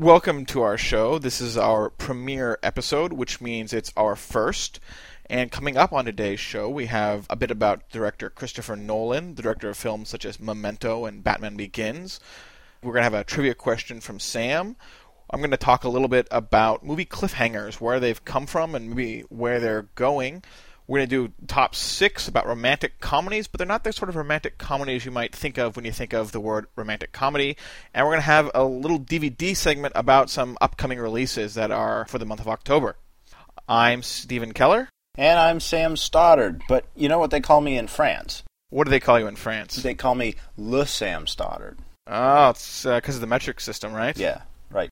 Welcome to our show. This is our premiere episode, which means it's our first. And coming up on today's show, we have a bit about director Christopher Nolan, the director of films such as Memento and Batman Begins. We're going to have a trivia question from Sam. I'm going to talk a little bit about movie cliffhangers, where they've come from and maybe where they're going. We're going to do top 6 about romantic comedies, but they're not the sort of romantic comedies you might think of when you think of the word romantic comedy. And we're going to have a little DVD segment about some upcoming releases that are for the month of October. I'm Stephen Keller. And I'm Sam Stoddard, but you know what they call me in France? What do they call you in France? They call me Le Sam Stoddard. Oh, it's because of the metric system, right? Yeah, right.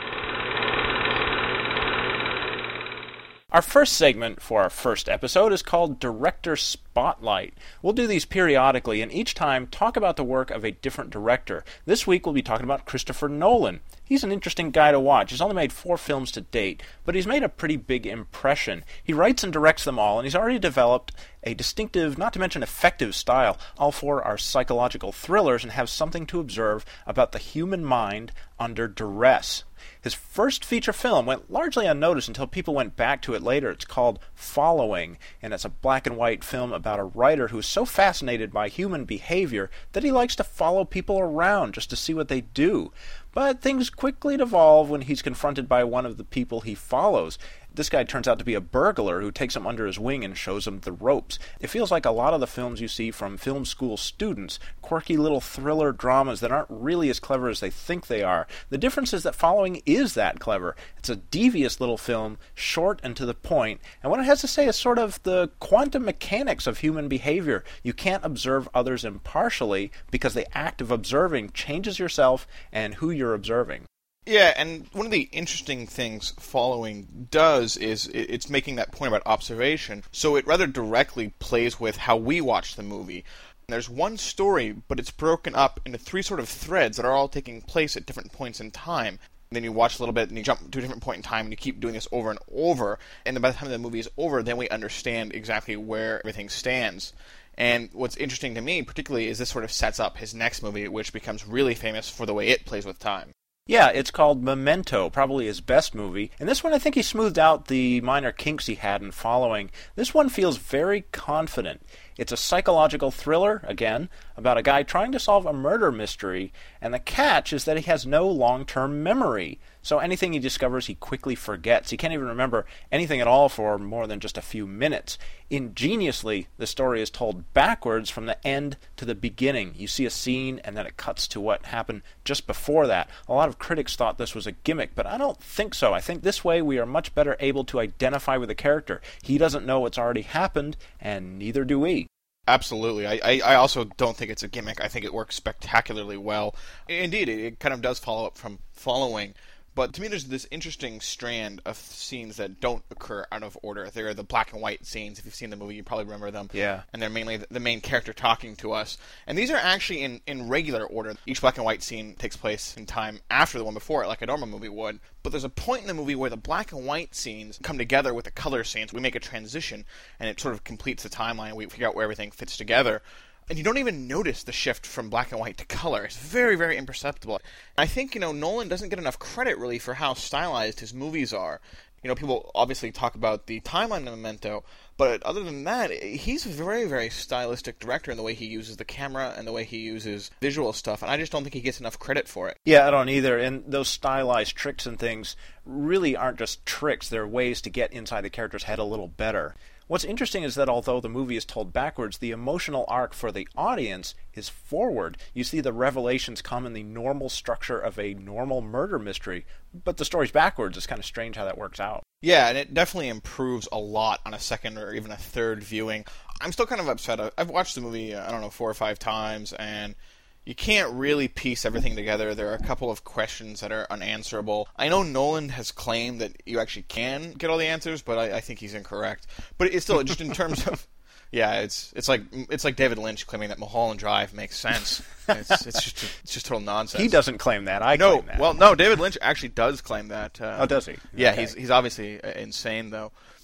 Our first segment for our first episode is called Director Spotlight. We'll do these periodically, and each time talk about the work of a different director. This week we'll be talking about Christopher Nolan. He's an interesting guy to watch. He's only made 4 films to date, but he's made a pretty big impression. He writes and directs them all, and he's already developed a distinctive, not to mention effective style. All 4 are psychological thrillers and have something to observe about the human mind under duress. His first feature film went largely unnoticed until people went back to it later. It's called Following, and it's a black and white film about a writer who is so fascinated by human behavior that he likes to follow people around just to see what they do. But things quickly devolve when he's confronted by one of the people he follows. This guy turns out to be a burglar who takes him under his wing and shows him the ropes. It feels like a lot of the films you see from film school students, quirky little thriller dramas that aren't really as clever as they think they are. The difference is that Following is that clever. It's a devious little film, short and to the point, and what it has to say is sort of the quantum mechanics of human behavior. You can't observe others impartially because the act of observing changes yourself and who you're observing. Yeah, and one of the interesting things Following does is it's making that point about observation, so it rather directly plays with how we watch the movie. There's one story, but it's broken up into 3 sort of threads that are all taking place at different points in time. And then you watch a little bit, and you jump to a different point in time, and you keep doing this over and over, and then by the time the movie is over, then we understand exactly where everything stands. And what's interesting to me, particularly, is this sort of sets up his next movie, which becomes really famous for the way it plays with time. Yeah, it's called Memento, probably his best movie. And this one, I think he smoothed out the minor kinks he had in Following. This one feels very confident. It's a psychological thriller, again, about a guy trying to solve a murder mystery, and the catch is that he has no long-term memory. So anything he discovers, he quickly forgets. He can't even remember anything at all for more than just a few minutes. Ingeniously, the story is told backwards from the end to the beginning. You see a scene, and then it cuts to what happened just before that. A lot of critics thought this was a gimmick, but I don't think so. I think this way we are much better able to identify with the character. He doesn't know what's already happened, and neither do we. Absolutely. I also don't think it's a gimmick. I think it works spectacularly well. Indeed, it kind of does follow up from Following. But to me, there's this interesting strand of scenes that don't occur out of order. They're the black and white scenes. If you've seen the movie, you probably remember them. Yeah. And they're mainly the main character talking to us. And these are actually in regular order. Each black and white scene takes place in time after the one before it, like a normal movie would. But there's a point in the movie where the black and white scenes come together with the color scenes. We make a transition, and it sort of completes the timeline. We figure out where everything fits together. And you don't even notice the shift from black and white to color. It's very, very imperceptible. I think, Nolan doesn't get enough credit, really, for how stylized his movies are. People obviously talk about the timeline of Memento, but other than that, he's a very, very stylistic director in the way he uses the camera and the way he uses visual stuff, and I just don't think he gets enough credit for it. Yeah, I don't either, and those stylized tricks and things really aren't just tricks. They're ways to get inside the character's head a little better. What's interesting is that although the movie is told backwards, the emotional arc for the audience is forward. You see the revelations come in the normal structure of a normal murder mystery, but the story's backwards. It's kind of strange how that works out. Yeah, and it definitely improves a lot on a second or even a third viewing. I'm still kind of upset. I've watched the movie, 4 or 5 times, and you can't really piece everything together. There are a couple of questions that are unanswerable. I know Nolan has claimed that you actually can get all the answers, but I think he's incorrect. But it's still, just in terms of... Yeah, it's like David Lynch claiming that Mulholland Drive makes sense. It's just total nonsense. He doesn't claim that. I claim that. Well, no, David Lynch actually does claim that. Oh, does he? Yeah, Okay. he's obviously insane, though.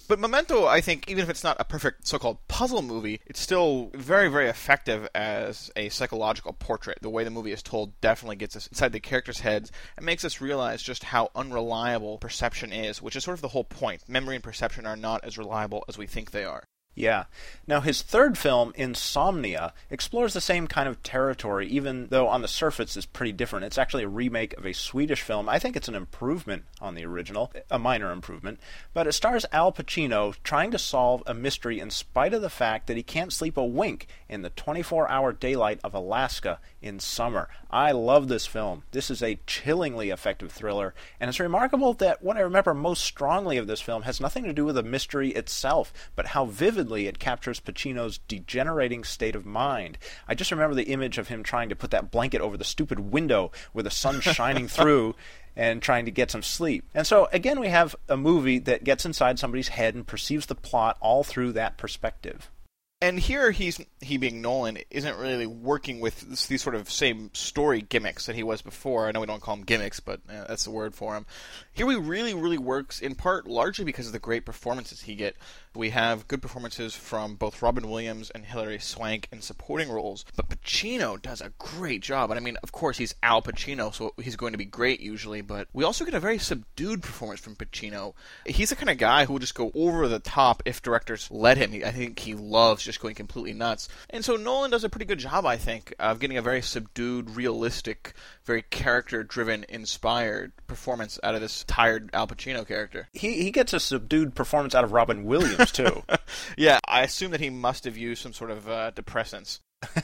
But Memento, I think, even if it's not a perfect so-called puzzle movie, it's still very, very effective as a psychological portrait. The way the movie is told definitely gets us inside the characters' heads and makes us realize just how unreliable perception is, which is sort of the whole point. Memory and perception are not as reliable as we think they are. Yeah. Now, his third film, Insomnia, explores the same kind of territory, even though on the surface it's pretty different. It's actually a remake of a Swedish film. I think it's an improvement on the original, a minor improvement. But it stars Al Pacino trying to solve a mystery in spite of the fact that he can't sleep a wink in the 24-hour daylight of Alaska in summer. I love this film. This is a chillingly effective thriller, and it's remarkable that what I remember most strongly of this film has nothing to do with the mystery itself, but how vividly it captures Pacino's degenerating state of mind. I just remember the image of him trying to put that blanket over the stupid window where the sun's shining through and trying to get some sleep. And so, again, we have a movie that gets inside somebody's head and perceives the plot all through that perspective. And here he being Nolan isn't really working with these sort of same story gimmicks that he was before. I know we don't call them gimmicks, but that's the word for him. Here he really, really works in part largely because of the great performances he get. We have good performances from both Robin Williams and Hilary Swank in supporting roles, but Pacino does a great job. And I mean, of course, he's Al Pacino, so he's going to be great usually, but we also get a very subdued performance from Pacino. He's the kind of guy who will just go over the top if directors let him. I think he loves just going completely nuts. And so Nolan does a pretty good job, I think, of getting a very subdued, realistic, very character-driven, inspired performance out of this tired Al Pacino character. He gets a subdued performance out of Robin Williams, too. Yeah, I assume that he must have used some sort of depressants.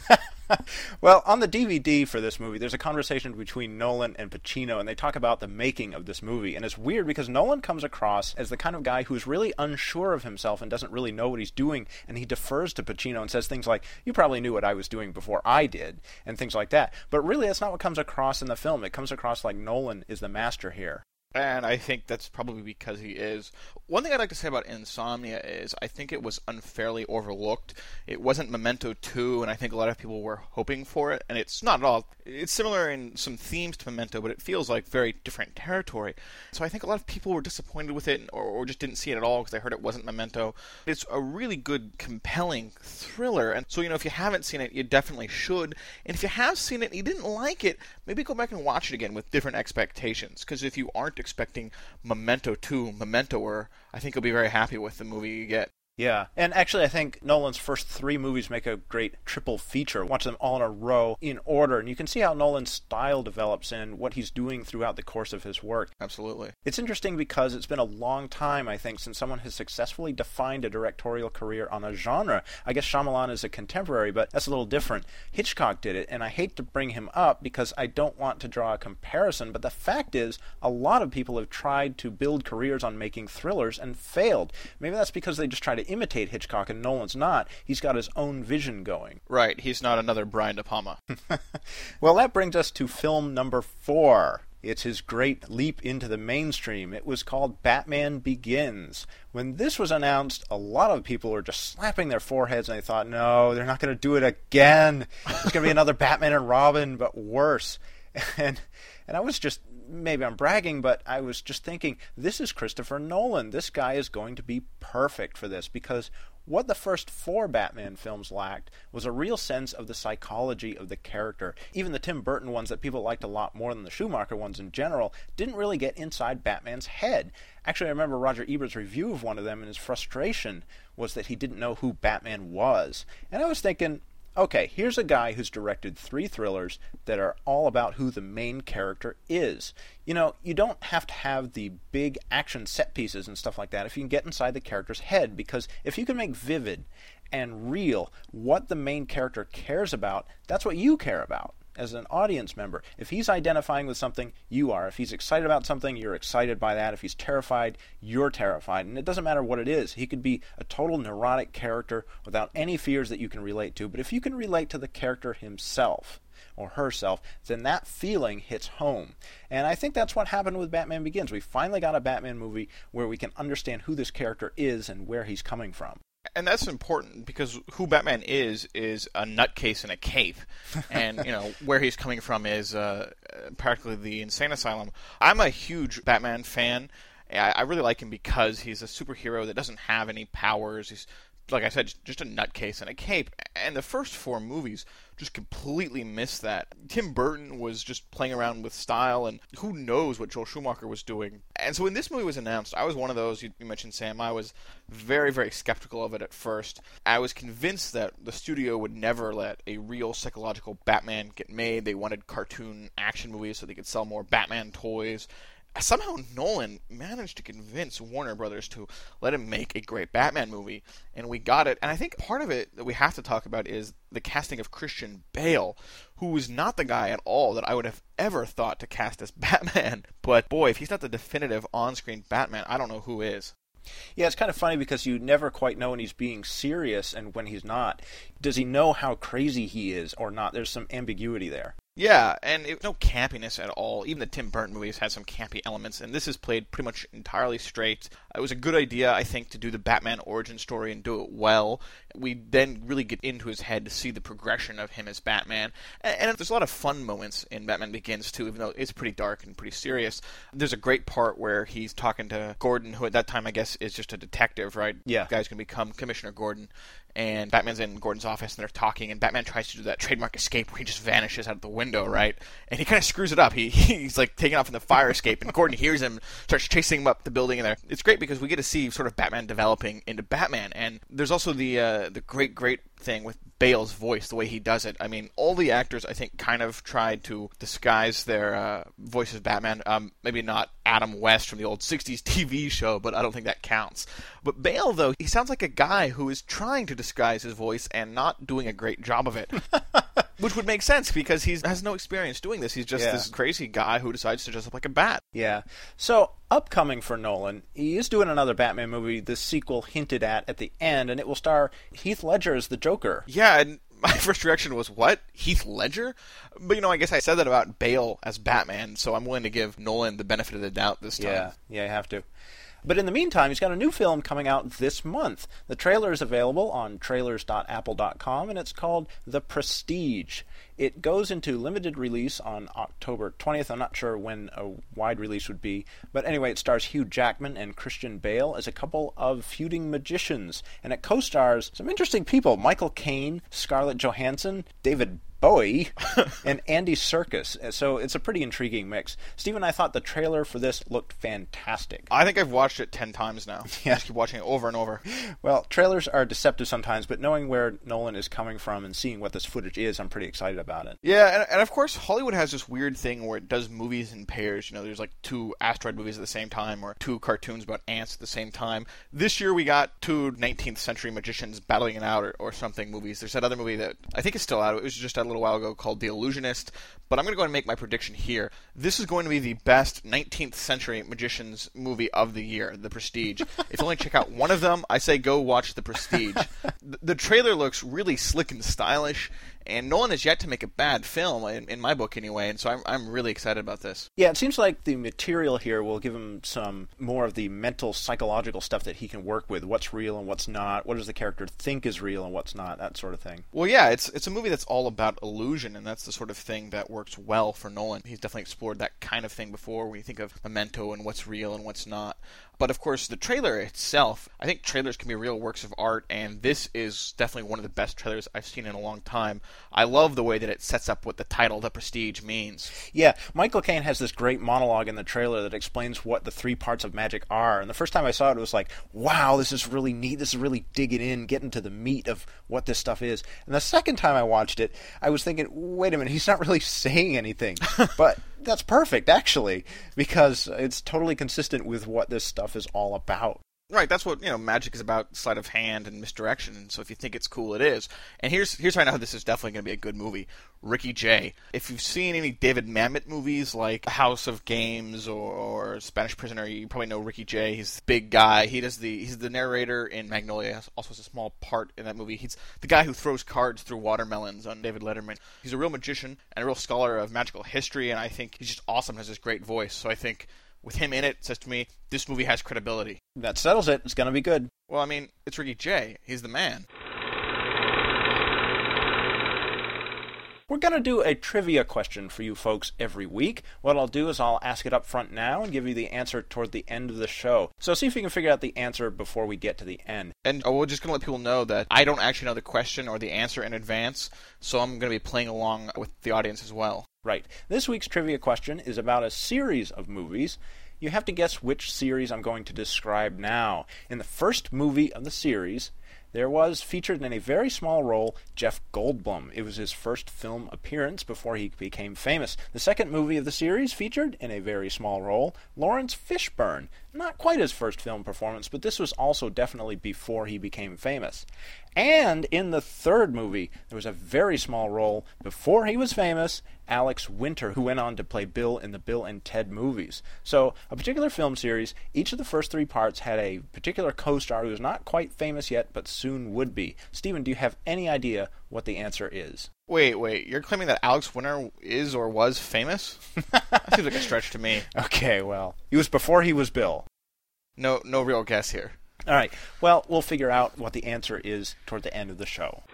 Well, on the DVD for this movie, there's a conversation between Nolan and Pacino, and they talk about the making of this movie. And it's weird because Nolan comes across as the kind of guy who's really unsure of himself and doesn't really know what he's doing, and he defers to Pacino and says things like, "You probably knew what I was doing before I did," and things like that. But really, that's not what comes across in the film. It comes across like Nolan is the master here. And I think that's probably because he is. One thing I'd like to say about Insomnia is I think it was unfairly overlooked. It wasn't Memento 2, and I think a lot of people were hoping for it, and it's not at all. It's similar in some themes to Memento, but it feels like very different territory. So I think a lot of people were disappointed with it, or just didn't see it at all because they heard it wasn't Memento. It's a really good, compelling thriller, and so, if you haven't seen it, you definitely should. And if you have seen it and you didn't like it, maybe go back and watch it again with different expectations, because if you aren't expecting Memento 2, Memento-er, I think you'll be very happy with the movie you get. Yeah, and actually I think Nolan's first 3 movies make a great triple feature. Watch them all in a row in order, and you can see how Nolan's style develops and what he's doing throughout the course of his work. Absolutely. It's interesting because it's been a long time, I think, since someone has successfully defined a directorial career on a genre. I guess Shyamalan is a contemporary, but that's a little different. Hitchcock did it, and I hate to bring him up because I don't want to draw a comparison, but the fact is a lot of people have tried to build careers on making thrillers and failed. Maybe that's because they just try to imitate Hitchcock, and Nolan's not. He's got his own vision going. Right, he's not another Brian De Palma. Well, that brings us to film number 4. It's his great leap into the mainstream. It was called Batman Begins. When this was announced, a lot of people were just slapping their foreheads, and they thought, no, they're not going to do it again. It's going to be another Batman and Robin, but worse. And I was just, maybe I'm bragging, but I was just thinking, this is Christopher Nolan. This guy is going to be perfect for this, because what the first 4 Batman films lacked was a real sense of the psychology of the character. Even the Tim Burton ones that people liked a lot more than the Schumacher ones in general didn't really get inside Batman's head. Actually, I remember Roger Ebert's review of one of them, and his frustration was that he didn't know who Batman was. And I was thinking, okay, here's a guy who's directed 3 thrillers that are all about who the main character is. You don't have to have the big action set pieces and stuff like that if you can get inside the character's head, because if you can make vivid and real what the main character cares about, that's what you care about as an audience member. If he's identifying with something, you are. If he's excited about something, you're excited by that. If he's terrified, you're terrified. And it doesn't matter what it is. He could be a total neurotic character without any fears that you can relate to. But if you can relate to the character himself or herself, then that feeling hits home. And I think that's what happened with Batman Begins. We finally got a Batman movie where we can understand who this character is and where he's coming from. And that's important because who Batman is a nutcase in a cape. And, where he's coming from is practically the insane asylum. I'm a huge Batman fan, I really like him because he's a superhero that doesn't have any powers. He's, like I said, just a nutcase and a cape. And the first 4 movies just completely missed that. Tim Burton was just playing around with style, and who knows what Joel Schumacher was doing. And so when this movie was announced, I was one of those, you mentioned, Sam, I was very, very skeptical of it at first. I was convinced that the studio would never let a real psychological Batman get made. They wanted cartoon action movies so they could sell more Batman toys. Somehow Nolan managed to convince Warner Brothers to let him make a great Batman movie, and we got it. And I think part of it that we have to talk about is the casting of Christian Bale, who was not the guy at all that I would have ever thought to cast as Batman. But boy, if he's not the definitive on-screen Batman, I don't know who is. Yeah, it's kind of funny because you never quite know when he's being serious and when he's not. Does he know how crazy he is or not? There's some ambiguity there. Yeah, and no campiness at all. Even the Tim Burton movies had some campy elements, and this is played pretty much entirely straight. It was a good idea, I think, to do the Batman origin story and do it well. We then really get into his head to see the progression of him as Batman. And there's a lot of fun moments in Batman Begins, too, even though it's pretty dark and pretty serious. There's a great part where he's talking to Gordon, who at that time, I guess, is just a detective, right? Yeah. The guy's going to become Commissioner Gordon. And Batman's in Gordon's office, and they're talking, and Batman tries to do that trademark escape where he just vanishes out the window, right? And he kind of screws it up. He's like taking off in the fire escape, and Gordon hears him, starts chasing him up the building in there. It's great because we get to see sort of Batman developing into Batman, and there's also the great thing with Bale's voice, the way he does it. I mean, all the actors, I think, kind of tried to disguise their voice as Batman. Maybe not Adam West from the old 60s TV show, but I don't think that counts. But Bale, though, he sounds like a guy who is trying to disguise his voice and not doing a great job of it. Which would make sense because he has no experience doing this. He's just this crazy guy who decides to dress up like a bat. Yeah. So, upcoming for Nolan, he is doing another Batman movie, the sequel hinted at the end, and it will star Heath Ledger as the Joker. Yeah, and my first reaction was, what? Heath Ledger? But, I guess I said that about Bale as Batman, so I'm willing to give Nolan the benefit of the doubt this time. Yeah, you have to. But in the meantime, he's got a new film coming out this month. The trailer is available on trailers.apple.com, and it's called The Prestige. It goes into limited release on October 20th. I'm not sure when a wide release would be. But anyway, it stars Hugh Jackman and Christian Bale as a couple of feuding magicians. And it co-stars some interesting people. Michael Caine, Scarlett Johansson, David Bowie, and Andy Serkis. So it's a pretty intriguing mix. Stephen, I thought the trailer for this looked fantastic. I think I've watched it 10 times now. Yeah. I just keep watching it over and over. Well, trailers are deceptive sometimes, but knowing where Nolan is coming from and seeing what this footage is, I'm pretty excited about it. Yeah, and of course, Hollywood has this weird thing where it does movies in pairs. There's like 2 asteroid movies at the same time, or 2 cartoons about ants at the same time. This year we got 2 19th century magicians battling it out or something movies. There's that other movie that I think is still out. It was just out a little while ago called The Illusionist. But I'm going to go ahead and make my prediction here. This is going to be the best 19th century magicians movie of the year, The Prestige. If you only check out one of them, I say go watch The Prestige. The trailer looks really slick and stylish, and Nolan has yet to make a bad film, in my book anyway, and so I'm really excited about this. Yeah, it seems like the material here will give him some more of the mental, psychological stuff that he can work with. What's real and what's not. What does the character think is real and what's not, that sort of thing. Well, yeah, it's a movie that's all about illusion, and that's the sort of thing that works well for Nolan. He's definitely explored that kind of thing before when you think of Memento and what's real and what's not. But of course, the trailer itself, I think trailers can be real works of art, and this is definitely one of the best trailers I've seen in a long time. I love the way that it sets up what the title, The Prestige, means. Yeah, Michael Caine has this great monologue in the trailer that explains what the 3 parts of magic are. And the first time I saw it, it was like, wow, this is really neat. This is really digging in, getting to the meat of what this stuff is. And the second time I watched it, I was thinking, wait a minute, he's not really saying anything. But that's perfect, actually, because it's totally consistent with what this stuff is all about. Right, that's what, magic is about, sleight of hand and misdirection, and so if you think it's cool, it is. And here's how I know this is definitely going to be a good movie. Ricky Jay. If you've seen any David Mamet movies like House of Games or Spanish Prisoner, you probably know Ricky Jay. He's the big guy. He's the narrator in Magnolia. Also has a small part in that movie. He's the guy who throws cards through watermelons on David Letterman. He's a real magician and a real scholar of magical history, and I think he's just awesome, has this great voice. So I think with him in it, it says to me, this movie has credibility. That settles it. It's going to be good. Well, I mean, it's Ricky Jay. He's the man. We're going to do a trivia question for you folks every week. What I'll do is I'll ask it up front now and give you the answer toward the end of the show. So see if you can figure out the answer before we get to the end. And we're just going to let people know that I don't actually know the question or the answer in advance, so I'm going to be playing along with the audience as well. Right. This week's trivia question is about a series of movies. You have to guess which series I'm going to describe now. In the first movie of the series, there was, featured in a very small role, Jeff Goldblum. It was his first film appearance before he became famous. The second movie of the series featured, in a very small role, Lawrence Fishburne. Not quite his first film performance, but this was also definitely before he became famous. And in the third movie, there was a very small role, before he was famous, Alex Winter, who went on to play Bill in the Bill and Ted movies. So, a particular film series, each of the first three parts had a particular co-star who was not quite famous yet, but soon would be. Stephen, do you have any idea what the answer is? Wait, you're claiming that Alex Winter is or was famous? That seems like a stretch to me. Okay, well, he was before he was Bill. No real guess here. All right, well, we'll figure out what the answer is toward the end of the show.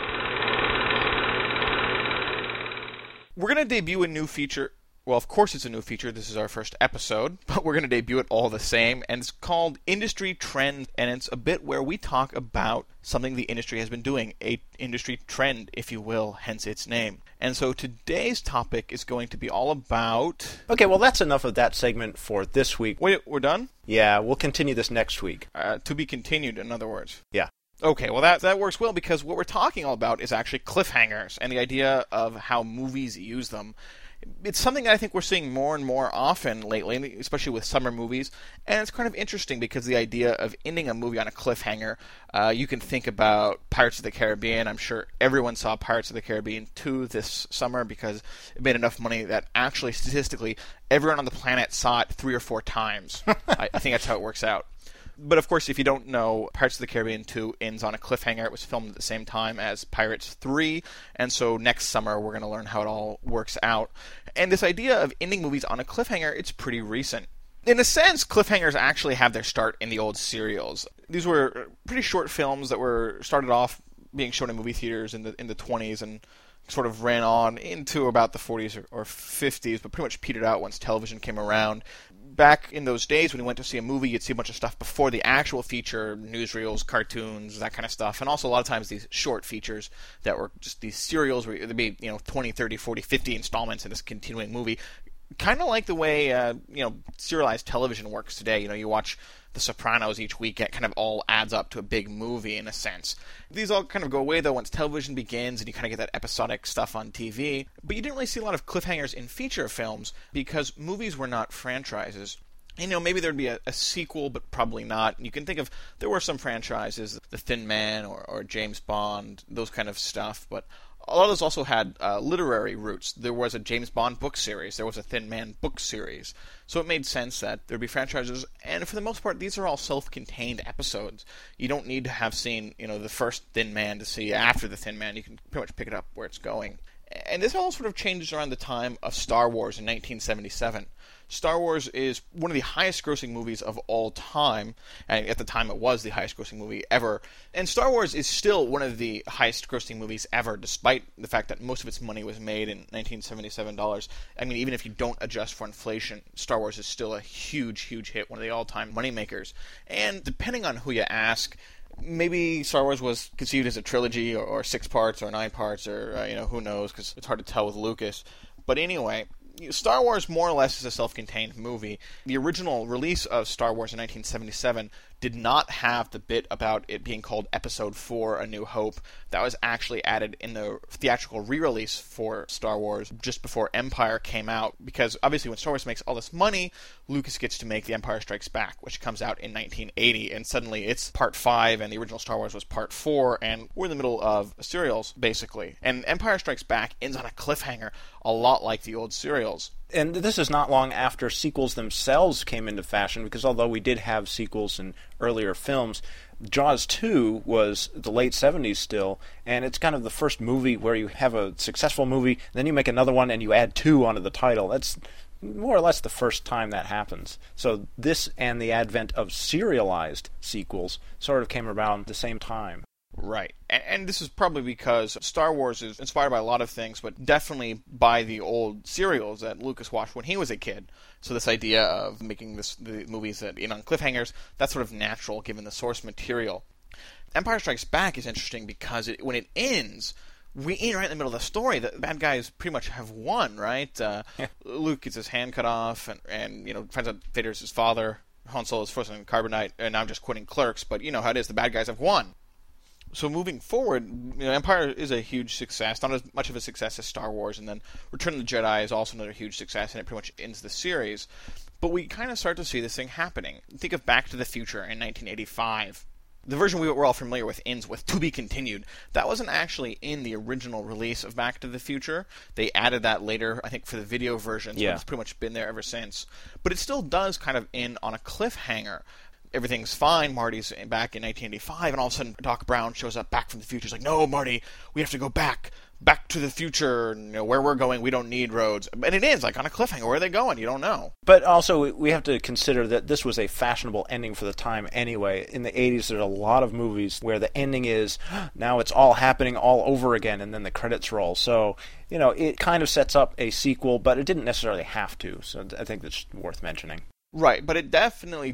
We're going to debut a new feature. Well, of course it's a new feature. This is our first episode, but we're going to debut it all the same, and it's called Industry Trend, and it's a bit where we talk about something the industry has been doing, a industry trend, if you will, hence its name. And so today's topic is going to be all about... Okay, well, that's enough of that segment for this week. Wait, we're done? Yeah, we'll continue this next week. To be continued, in other words. Yeah. Okay, well that works well because what we're talking all about is actually cliffhangers and the idea of how movies use them. It's something that I think we're seeing more and more often lately, especially with summer movies, and it's kind of interesting because the idea of ending a movie on a cliffhanger, you can think about Pirates of the Caribbean. I'm sure everyone saw Pirates of the Caribbean 2 this summer because it made enough money that actually, statistically, everyone on the planet saw it 3 or 4 times. I think that's how it works out. But of course, if you don't know, Pirates of the Caribbean 2 ends on a cliffhanger. It was filmed at the same time as Pirates 3, and so next summer we're going to learn how it all works out. And this idea of ending movies on a cliffhanger, it's pretty recent. In a sense, cliffhangers actually have their start in the old serials. These were pretty short films that were started off being shown in movie theaters in the 20s and sort of ran on into about the 40s or 50s, but pretty much petered out once television came around. Back in those days, when you went to see a movie, you'd see a bunch of stuff before the actual feature, newsreels, cartoons, that kind of stuff, and also a lot of times these short features that were just these serials where there'd be 20, 30, 40, 50 installments in this continuing movie. Kind of like the way serialized television works today. You watch The Sopranos each week. It kind of all adds up to a big movie in a sense. These all kind of go away though once television begins, and you kind of get that episodic stuff on TV. But you didn't really see a lot of cliffhangers in feature films because movies were not franchises. Maybe there'd be a sequel, but probably not. And you can think of, there were some franchises, The Thin Man or James Bond, those kind of stuff, but a lot of those also had literary roots. There was a James Bond book series. There was a Thin Man book series. So it made sense that there'd be franchises. And for the most part, these are all self-contained episodes. You don't need to have seen, the first Thin Man to see after the Thin Man. You can pretty much pick it up where it's going. And this all sort of changes around the time of Star Wars in 1977. Star Wars is one of the highest-grossing movies of all time, and at the time it was the highest-grossing movie ever. And Star Wars is still one of the highest-grossing movies ever, despite the fact that most of its money was made in 1977 dollars. I mean, even if you don't adjust for inflation, Star Wars is still a huge, huge hit, one of the all-time moneymakers. And depending on who you ask, maybe Star Wars was conceived as a trilogy or 6 parts or 9 parts or, who knows, because it's hard to tell with Lucas. But anyway, Star Wars more or less is a self-contained movie. The original release of Star Wars in 1977 did not have the bit about it being called Episode 4, A New Hope. That was actually added in the theatrical re-release for Star Wars just before Empire came out, because obviously when Star Wars makes all this money, Lucas gets to make The Empire Strikes Back, which comes out in 1980, and suddenly it's Part 5, and the original Star Wars was Part 4, and we're in the middle of serials, basically. And Empire Strikes Back ends on a cliffhanger, a lot like the old serials. And this is not long after sequels themselves came into fashion, because although we did have sequels in earlier films, Jaws 2 was the late 70s still, and it's kind of the first movie where you have a successful movie, then you make another one and you add 2 onto the title. That's more or less the first time that happens. So this and the advent of serialized sequels sort of came around at the same time. Right. And this is probably because Star Wars is inspired by a lot of things, but definitely by the old serials that Lucas watched when he was a kid. So this idea of making the movies that end on cliffhangers, that's sort of natural given the source material. Empire Strikes Back is interesting because when it ends, we end right in the middle of the story. The bad guys pretty much have won, right? Luke gets his hand cut off and finds out Vader's his father. Han Solo is frozen in carbonite, and I'm just quoting Clerks, but you know how it is. The bad guys have won. So moving forward, Empire is a huge success, not as much of a success as Star Wars, and then Return of the Jedi is also another huge success, and it pretty much ends the series. But we kind of start to see this thing happening. Think of Back to the Future in 1985. The version we're all familiar with ends with "to be continued." That wasn't actually in the original release of Back to the Future. They added that later, I think, for the video version, so it's pretty much been there ever since. But it still does kind of end on a cliffhanger. Everything's fine. Marty's back in 1985, and all of a sudden Doc Brown shows up back from the future. He's like, "No, Marty, we have to go back to the future. Where we're going, we don't need roads." And it ends like on a cliffhanger. Where are they going? You don't know. But also, we have to consider that this was a fashionable ending for the time anyway. In the 80s, there's a lot of movies where the ending is, now it's all happening all over again, and then the credits roll. So, it kind of sets up a sequel, but it didn't necessarily have to. So I think that's worth mentioning. Right, but it definitely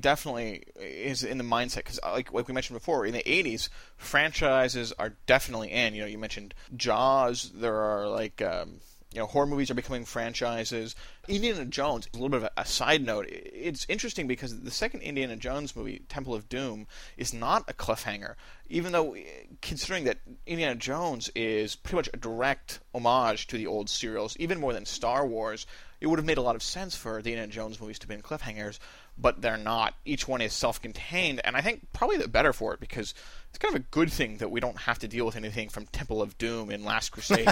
is in the mindset, because like we mentioned before, in the 80s, franchises are definitely in. You mentioned Jaws. There are horror movies are becoming franchises. Indiana Jones, a little bit of a side note, it's interesting because the second Indiana Jones movie, Temple of Doom, is not a cliffhanger, even though, considering that Indiana Jones is pretty much a direct homage to the old serials, even more than Star Wars. It would have made a lot of sense for the Indiana Jones movies to be in cliffhangers, but they're not. Each one is self-contained, and I think probably the better for it, because it's kind of a good thing that we don't have to deal with anything from Temple of Doom in Last Crusade.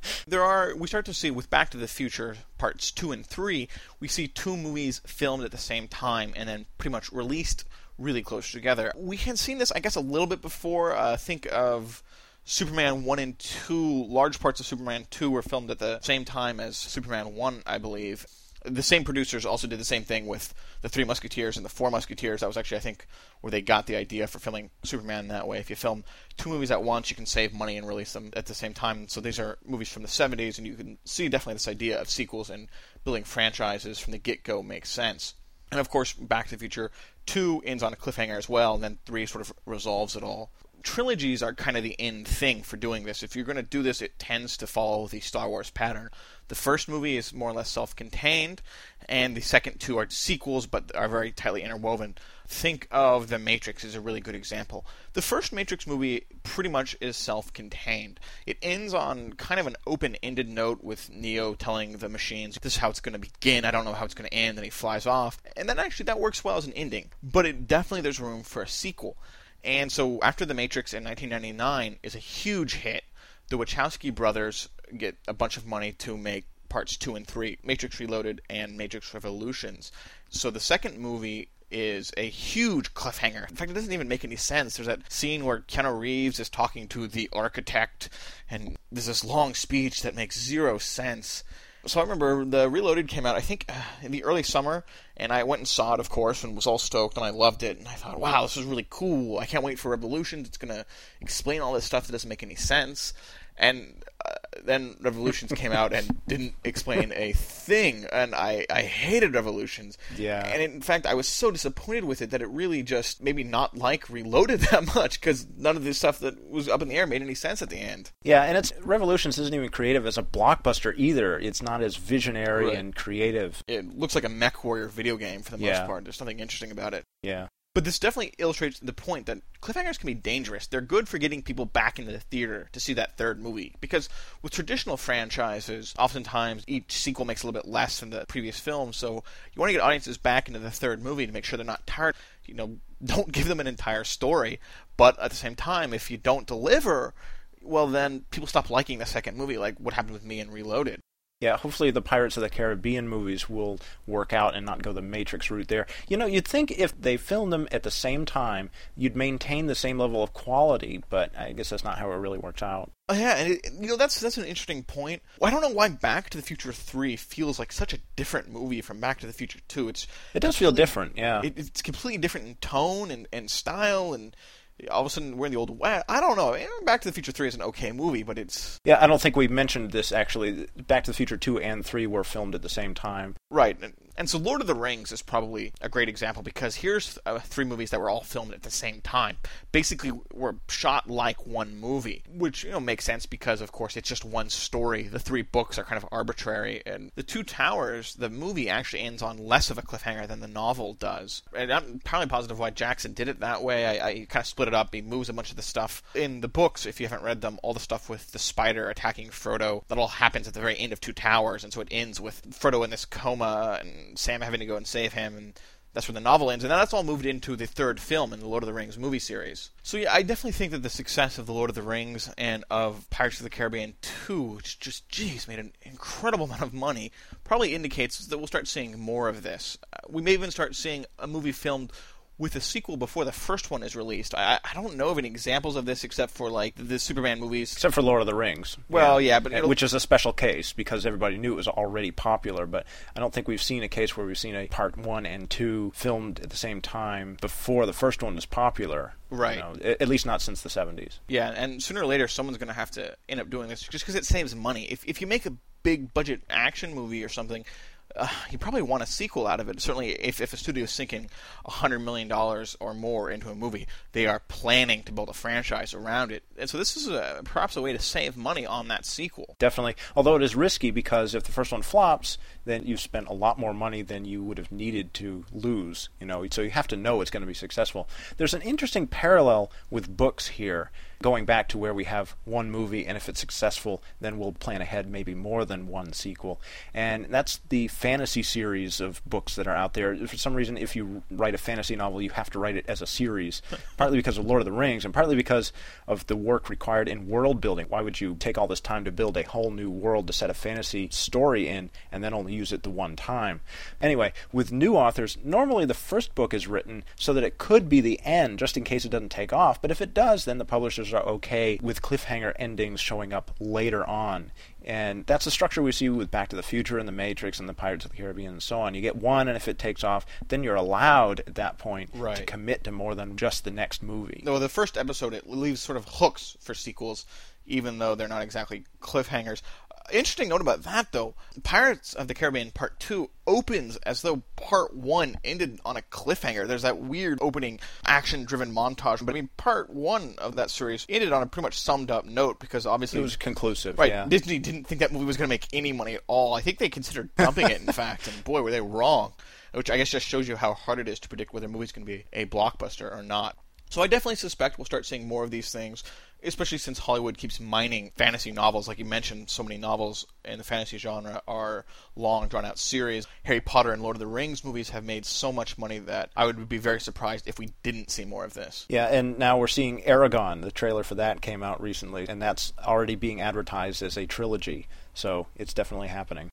We start to see with Back to the Future Parts 2 and 3, we see two movies filmed at the same time and then pretty much released really close together. We had seen this, I guess, a little bit before. Think of Superman 1 and 2. Large parts of Superman 2 were filmed at the same time as Superman 1, I believe. The same producers also did the same thing with the Three Musketeers and the Four Musketeers. That was actually, I think, where they got the idea for filming Superman that way. If you film two movies at once, you can save money and release them at the same time. So these are movies from the 70s, and you can see definitely this idea of sequels and building franchises from the get-go makes sense. And of course, Back to the Future 2 ends on a cliffhanger as well, and then 3 sort of resolves it all. Trilogies are kind of the end thing for doing this. If you're going to do this, it tends to follow the Star Wars pattern. The first movie is more or less self-contained, and the second two are sequels, but are very tightly interwoven. Think of The Matrix as a really good example. The first Matrix movie pretty much is self-contained. It ends on kind of an open-ended note with Neo telling the machines, "This is how it's going to begin, I don't know how it's going to end," and he flies off. And then actually that works well as an ending. But there's room for a sequel. And so after The Matrix in 1999 is a huge hit, the Wachowski brothers get a bunch of money to make parts 2 and 3, Matrix Reloaded and Matrix Revolutions. So the second movie is a huge cliffhanger. In fact, it doesn't even make any sense. There's that scene where Keanu Reeves is talking to the architect, and there's this long speech that makes zero sense. So I remember the Reloaded came out, I think, in the early summer, and I went and saw it, of course, and was all stoked, and I loved it, and I thought, wow, this is really cool. I can't wait for Revolutions. It's going to explain all this stuff that doesn't make any sense. And then Revolutions came out and didn't explain a thing, and I hated Revolutions. Yeah. And in fact, I was so disappointed with it that it really just made me not like Reloaded that much, because none of the stuff that was up in the air made any sense at the end. Yeah, and Revolutions isn't even creative as a blockbuster either. It's not as visionary and creative. It looks like a MechWarrior video game for the most part. There's nothing interesting about it. Yeah. But this definitely illustrates the point that cliffhangers can be dangerous. They're good for getting people back into the theater to see that third movie. Because with traditional franchises, oftentimes each sequel makes a little bit less than the previous film. So you want to get audiences back into the third movie to make sure they're not tired. Don't give them an entire story. But at the same time, if you don't deliver, well, then people stop liking the second movie, like what happened with me in Reloaded. Yeah, hopefully the Pirates of the Caribbean movies will work out and not go the Matrix route there. You'd think if they filmed them at the same time, you'd maintain the same level of quality, but I guess that's not how it really works out. Oh, yeah, and that's an interesting point. I don't know why Back to the Future 3 feels like such a different movie from Back to the Future 2. It does feel different, yeah. It's completely different in tone and style, and all of a sudden we're in the Old West. I don't know. Back to the Future 3 is an okay movie, but it's... Yeah, I don't think we mentioned this, actually. Back to the Future 2 and 3 were filmed at the same time. Right. And so Lord of the Rings is probably a great example, because here's 3 movies that were all filmed at the same time. Basically, were shot like one movie, which makes sense because, of course, it's just one story. The 3 books are kind of arbitrary. And The Two Towers, the movie actually ends on less of a cliffhanger than the novel does. And I'm entirely positive why Jackson did it that way. I kind of split it up. He moves a bunch of the stuff. In the books, if you haven't read them, all the stuff with the spider attacking Frodo, that all happens at the very end of Two Towers, and so it ends with Frodo in this coma and Sam having to go and save him, and that's where the novel ends. And then that's all moved into the 3rd film in the Lord of the Rings movie series. So yeah, I definitely think that the success of the Lord of the Rings and of Pirates of the Caribbean 2, which just, made an incredible amount of money, probably indicates that we'll start seeing more of this. We may even start seeing a movie filmed with a sequel before the first one is released. I don't know of any examples of this except for like the Superman movies. Except for Lord of the Rings. Well, yeah, but which is a special case because everybody knew it was already popular, but I don't think we've seen a case where we've seen a part 1 and 2 filmed at the same time before the first one was popular. Right. At least not since the 70s. Yeah, and sooner or later someone's going to have to end up doing this just because it saves money. If you make a big budget action movie or something, you probably want a sequel out of it. Certainly, if a studio is sinking $100 million or more into a movie, they are planning to build a franchise around it. And so this is perhaps a way to save money on that sequel. Definitely. Although it is risky because if the first one flops, then you've spent a lot more money than you would have needed to lose. So you have to know it's going to be successful. There's an interesting parallel with books here, going back to where we have one movie, and if it's successful, then we'll plan ahead maybe more than one sequel. And that's the fantasy series of books that are out there. For some reason, if you write a fantasy novel, you have to write it as a series, partly because of Lord of the Rings, and partly because of the work required in world building. Why would you take all this time to build a whole new world to set a fantasy story in, and then only use it the one time? Anyway, with new authors, normally the first book is written so that it could be the end, just in case it doesn't take off, but if it does, then the publishers are okay with cliffhanger endings showing up later on. And that's the structure we see with Back to the Future and The Matrix and the Pirates of the Caribbean and so on. You get one, and if it takes off, then you're allowed at that point to commit to more than just the next movie. No, the first episode, it leaves sort of hooks for sequels, even though they're not exactly cliffhangers. Interesting note about that, though, Pirates of the Caribbean Part 2 opens as though Part 1 ended on a cliffhanger. There's that weird opening action-driven montage, but I mean, Part 1 of that series ended on a pretty much summed-up note, because obviously... It was conclusive, right, yeah. Disney didn't think that movie was going to make any money at all. I think they considered dumping it, in fact, and boy, were they wrong. Which I guess just shows you how hard it is to predict whether a movie's going to be a blockbuster or not. So I definitely suspect we'll start seeing more of these things, especially since Hollywood keeps mining fantasy novels. Like you mentioned, so many novels in the fantasy genre are long, drawn-out series. Harry Potter and Lord of the Rings movies have made so much money that I would be very surprised if we didn't see more of this. Yeah, and now we're seeing Aragon. The trailer for that came out recently, and that's already being advertised as a trilogy. So it's definitely happening.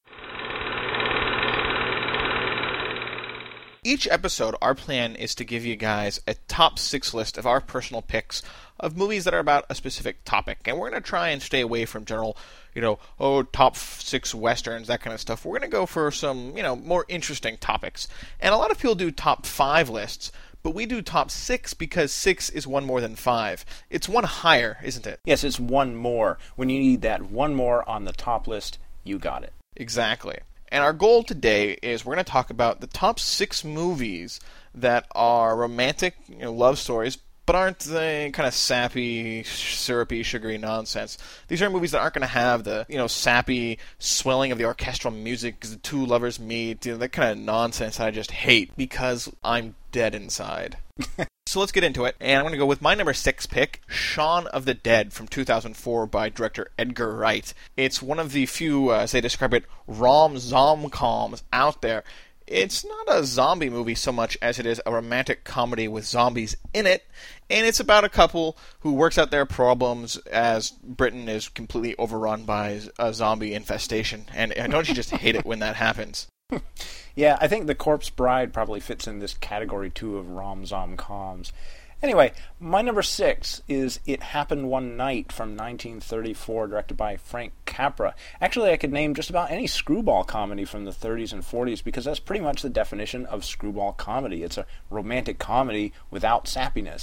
Each episode, our plan is to give you guys a top 6 list of our personal picks of movies that are about a specific topic. And we're going to try and stay away from general, top 6 westerns, that kind of stuff. We're going to go for some, more interesting topics. And a lot of people do top 5 lists, but we do top 6 because 6 is one more than 5. It's one higher, isn't it? Yes, it's one more. When you need that one more on the top list, you got it. Exactly. And our goal today is we're going to talk about the top 6 movies that are romantic, love stories, but aren't they kind of sappy, syrupy, sugary nonsense. These are movies that aren't going to have the, sappy swelling of the orchestral music as the two lovers meet, that kind of nonsense I just hate because I'm dead inside. So let's get into it, and I'm going to go with my number 6 pick, Shaun of the Dead from 2004 by director Edgar Wright. It's one of the few, as they describe it, rom-zom-coms out there. It's not a zombie movie so much as it is a romantic comedy with zombies in it, and it's about a couple who works out their problems as Britain is completely overrun by a zombie infestation. And don't you just hate it when that happens? Yeah, I think The Corpse Bride probably fits in this category too of rom-zom-coms. Anyway, my number 6 is It Happened One Night from 1934, directed by Frank Capra. Actually, I could name just about any screwball comedy from the 30s and 40s because that's pretty much the definition of screwball comedy. It's a romantic comedy without sappiness.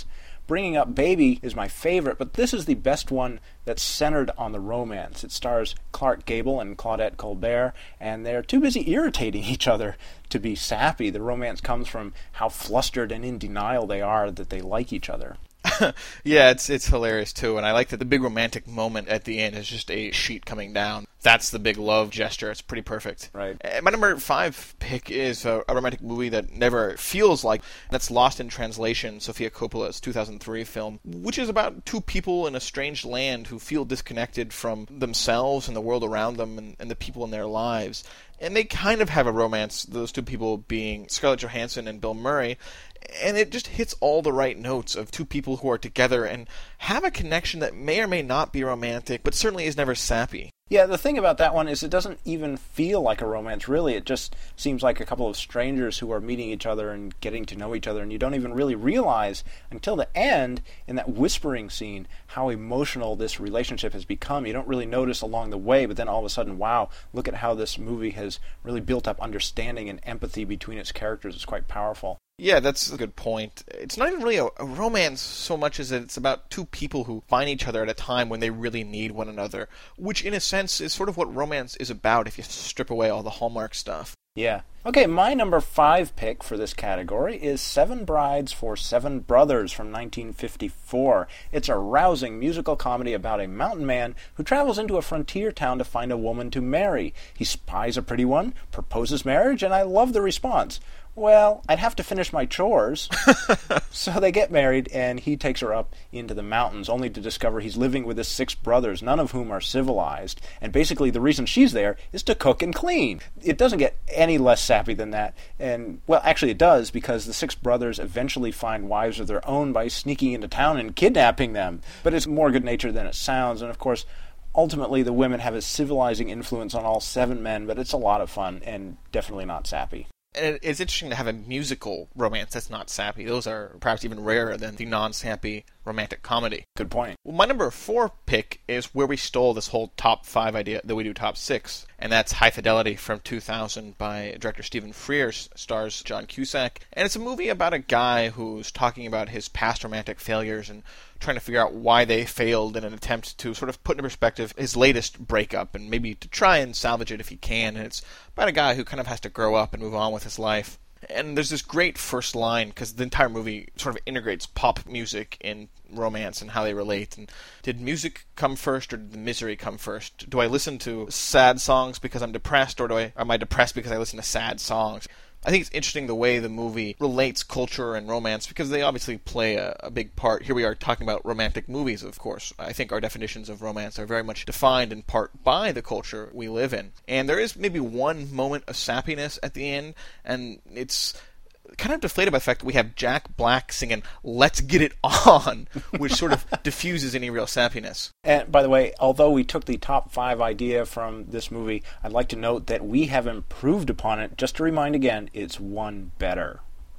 Bringing Up Baby is my favorite, but this is the best one that's centered on the romance. It stars Clark Gable and Claudette Colbert, and they're too busy irritating each other to be sappy. The romance comes from how flustered and in denial they are that they like each other. Yeah, it's hilarious too, and I like that the big romantic moment at the end is just a sheet coming down. That's the big love gesture. It's pretty perfect. Right. My number 5 pick is a romantic movie that never feels like. That's Lost in Translation, Sofia Coppola's 2003 film, which is about two people in a strange land who feel disconnected from themselves and the world around them and the people in their lives. And they kind of have a romance, those two people being Scarlett Johansson and Bill Murray, and it just hits all the right notes of two people who are together and have a connection that may or may not be romantic, but certainly is never sappy. Yeah, the thing about that one is it doesn't even feel like a romance, really. It just seems like a couple of strangers who are meeting each other and getting to know each other, and you don't even really realize until the end, in that whispering scene, how emotional this relationship has become. You don't really notice along the way, but then all of a sudden, wow, look at how this movie has really built up understanding and empathy between its characters. It's quite powerful. Yeah, that's a good point. It's not even really a romance so much as it's about two people who find each other at a time when they really need one another, which in a sense is sort of what romance is about if you strip away all the Hallmark stuff. Yeah. Okay, my number 5 pick for this category is Seven Brides for Seven Brothers from 1954. It's a rousing musical comedy about a mountain man who travels into a frontier town to find a woman to marry. He spies a pretty one, proposes marriage, and I love the response. Well, I'd have to finish my chores. So they get married, and he takes her up into the mountains, only to discover he's living with his 6 brothers, none of whom are civilized. And basically the reason she's there is to cook and clean. It doesn't get any less sappy than that. And, well, actually it does, because the 6 brothers eventually find wives of their own by sneaking into town and kidnapping them. But it's more good-natured than it sounds, and of course, ultimately the women have a civilizing influence on all 7 men, but it's a lot of fun, and definitely not sappy. And it's interesting to have a musical romance that's not sappy. Those are perhaps even rarer than the non-sappy romantic comedy. Good point. Well, my number 4 pick is where we stole this whole top 5 idea that we do top 6, and that's High Fidelity from 2000 by director Stephen Frears, stars John Cusack. And it's a movie about a guy who's talking about his past romantic failures and trying to figure out why they failed in an attempt to sort of put into perspective his latest breakup and maybe to try and salvage it if he can. And it's about a guy who kind of has to grow up and move on with his life. And there's this great first line, because the entire movie sort of integrates pop music in romance and how they relate. And did music come first, or did the misery come first? Do I listen to sad songs because I'm depressed, or am I depressed because I listen to sad songs? I think it's interesting the way the movie relates culture and romance, because they obviously play a big part. Here we are talking about romantic movies, of course. I think our definitions of romance are very much defined in part by the culture we live in. And there is maybe one moment of sappiness at the end, and it's kind of deflated by the fact that we have Jack Black singing "Let's Get It On," which sort of diffuses any real sappiness. And by the way, although we took the top 5 idea from this movie, I'd like to note that we have improved upon it. Just to remind again, it's one better.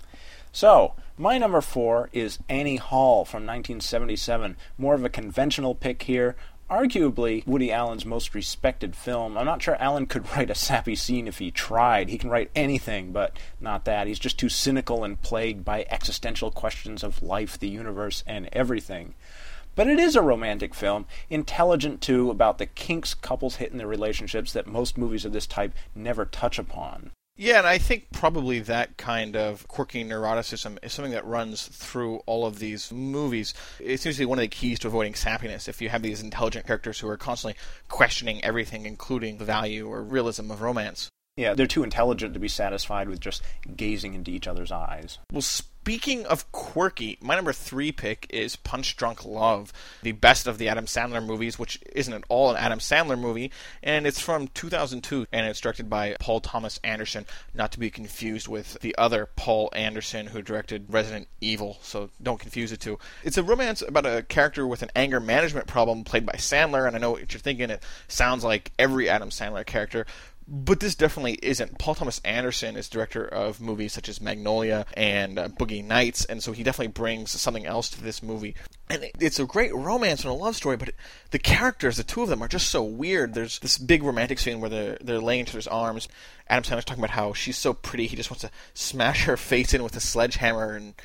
So, my number 4 is Annie Hall from 1977. More of a conventional pick here. Arguably Woody Allen's most respected film. I'm not sure Allen could write a sappy scene if he tried. He can write anything, but not that. He's just too cynical and plagued by existential questions of life, the universe, and everything. But it is a romantic film, intelligent too, about the kinks couples hit in their relationships that most movies of this type never touch upon. Yeah, and I think probably that kind of quirky neuroticism is something that runs through all of these movies. It seems to be one of the keys to avoiding sappiness. If you have these intelligent characters who are constantly questioning everything, including the value or realism of romance. Yeah, they're too intelligent to be satisfied with just gazing into each other's eyes. Well, speaking of quirky, my number 3 pick is Punch Drunk Love, the best of the Adam Sandler movies, which isn't at all an Adam Sandler movie, and it's from 2002, and it's directed by Paul Thomas Anderson, not to be confused with the other Paul Anderson who directed Resident Evil, so don't confuse the two. It's a romance about a character with an anger management problem played by Sandler, and I know what you're thinking, it sounds like every Adam Sandler character, but this definitely isn't. Paul Thomas Anderson is director of movies such as Magnolia and Boogie Nights, and so he definitely brings something else to this movie. And it's a great romance and a love story, but the characters, the two of them, are just so weird. There's this big romantic scene where they're laying into each other's arms. Adam Sandler's talking about how she's so pretty, he just wants to smash her face in with a sledgehammer, and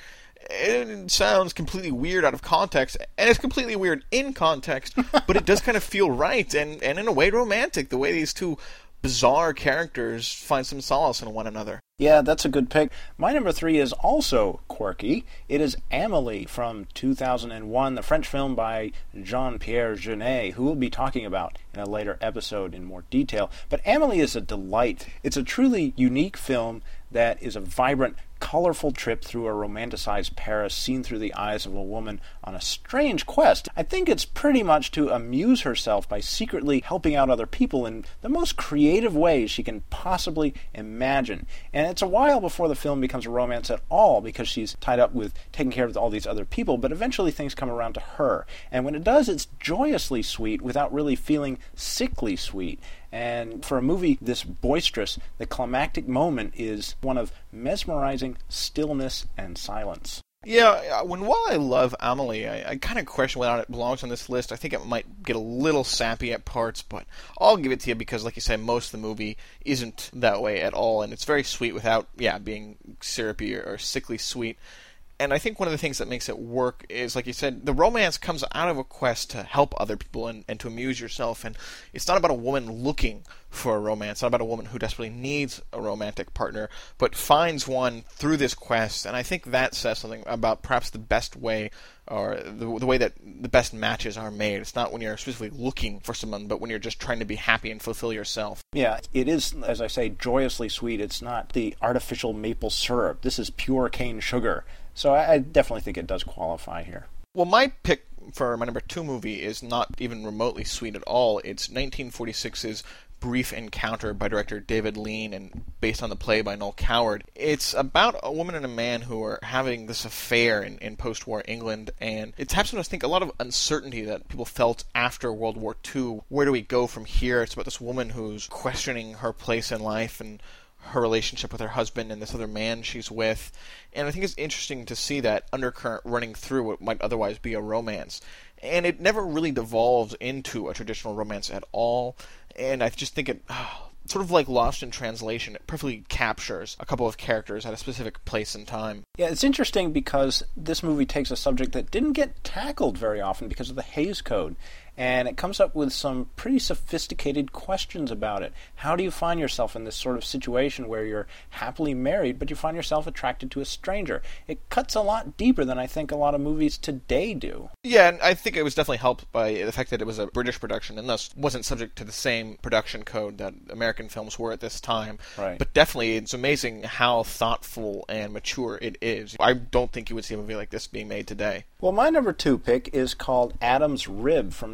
it sounds completely weird out of context, and it's completely weird in context, but it does kind of feel right, and in a way romantic, the way these two bizarre characters find some solace in one another. Yeah, that's a good pick. My number 3 is also quirky. It is Amélie from 2001, the French film by Jean-Pierre Jeunet, who we'll be talking about in a later episode in more detail. But Amélie is a delight. It's a truly unique film that is a vibrant, colorful trip through a romanticized Paris seen through the eyes of a woman on a strange quest. I think it's pretty much to amuse herself by secretly helping out other people in the most creative ways she can possibly imagine. And it's a while before the film becomes a romance at all because she's tied up with taking care of all these other people, but eventually things come around to her. And when it does, it's joyously sweet without really feeling sickly sweet. And for a movie this boisterous, the climactic moment is one of mesmerizing stillness and silence. Yeah, while I love Amélie, I kind of question whether it belongs on this list. I think it might get a little sappy at parts, but I'll give it to you because, like you said, most of the movie isn't that way at all, and it's very sweet without, being syrupy or sickly sweet. And I think one of the things that makes it work is, like you said, the romance comes out of a quest to help other people and to amuse yourself. And it's not about a woman looking for a romance. It's not about a woman who desperately needs a romantic partner, but finds one through this quest. And I think that says something about perhaps the best way, or the way that the best matches are made. It's not when you're specifically looking for someone, but when you're just trying to be happy and fulfill yourself. Yeah, it is, as I say, joyously sweet. It's not the artificial maple syrup. This is pure cane sugar. So I definitely think it does qualify here. Well, my pick for my number 2 movie is not even remotely sweet at all. It's 1946's Brief Encounter by director David Lean and based on the play by Noel Coward. It's about a woman and a man who are having this affair in post-war England, and it taps into, I think, a lot of uncertainty that people felt after World War II. Where do we go from here? It's about this woman who's questioning her place in life and her relationship with her husband and this other man she's with. And I think it's interesting to see that undercurrent running through what might otherwise be a romance. And it never really devolves into a traditional romance at all. And I just think it, sort of like Lost in Translation, it perfectly captures a couple of characters at a specific place and time. Yeah, it's interesting because this movie takes a subject that didn't get tackled very often because of the Hays Code. And it comes up with some pretty sophisticated questions about it. How do you find yourself in this sort of situation where you're happily married, but you find yourself attracted to a stranger? It cuts a lot deeper than I think a lot of movies today do. Yeah, and I think it was definitely helped by the fact that it was a British production and thus wasn't subject to the same production code that American films were at this time. Right. But definitely, it's amazing how thoughtful and mature it is. I don't think you would see a movie like this being made today. Well, my number 2 pick is called Adam's Rib from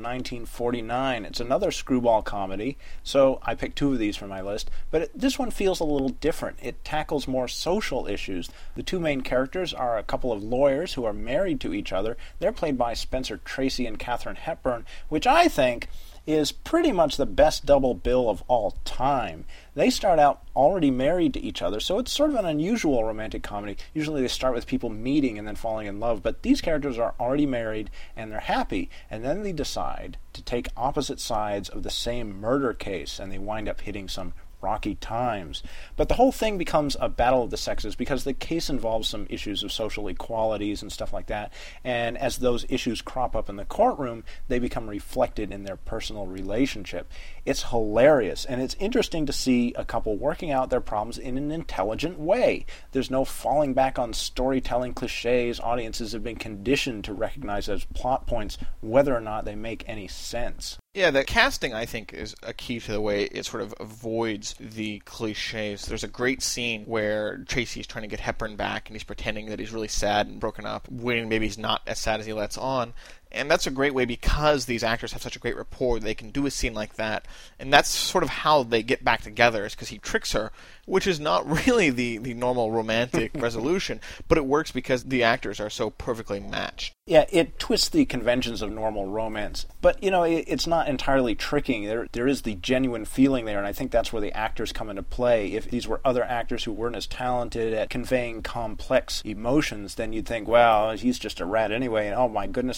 1949. It's another screwball comedy, so I picked 2 of these for my list, but this one feels a little different. It tackles more social issues. The 2 main characters are a couple of lawyers who are married to each other. They're played by Spencer Tracy and Katharine Hepburn, which I think is pretty much the best double bill of all time. They start out already married to each other, so it's sort of an unusual romantic comedy. Usually they start with people meeting and then falling in love, but these characters are already married and they're happy, and then they decide to take opposite sides of the same murder case, and they wind up hitting some rocky times. But the whole thing becomes a battle of the sexes because the case involves some issues of social equalities and stuff like that. And as those issues crop up in the courtroom, they become reflected in their personal relationship. It's hilarious, and it's interesting to see a couple working out their problems in an intelligent way. There's no falling back on storytelling cliches audiences have been conditioned to recognize as plot points, whether or not they make any sense. Yeah, the casting, I think, is a key to the way it sort of avoids the cliches. There's a great scene where Tracy's trying to get Hepburn back, and he's pretending that he's really sad and broken up, when maybe he's not as sad as he lets on. And that's a great way, because these actors have such a great rapport, they can do a scene like that. And that's sort of how they get back together, is because he tricks her, which is not really the normal romantic resolution, but it works because the actors are so perfectly matched. Yeah, it twists the conventions of normal romance. But, it's not entirely tricking. There is the genuine feeling there, and I think that's where the actors come into play. If these were other actors who weren't as talented at conveying complex emotions, then you'd think, well, he's just a rat anyway, and oh my goodness, I can't believe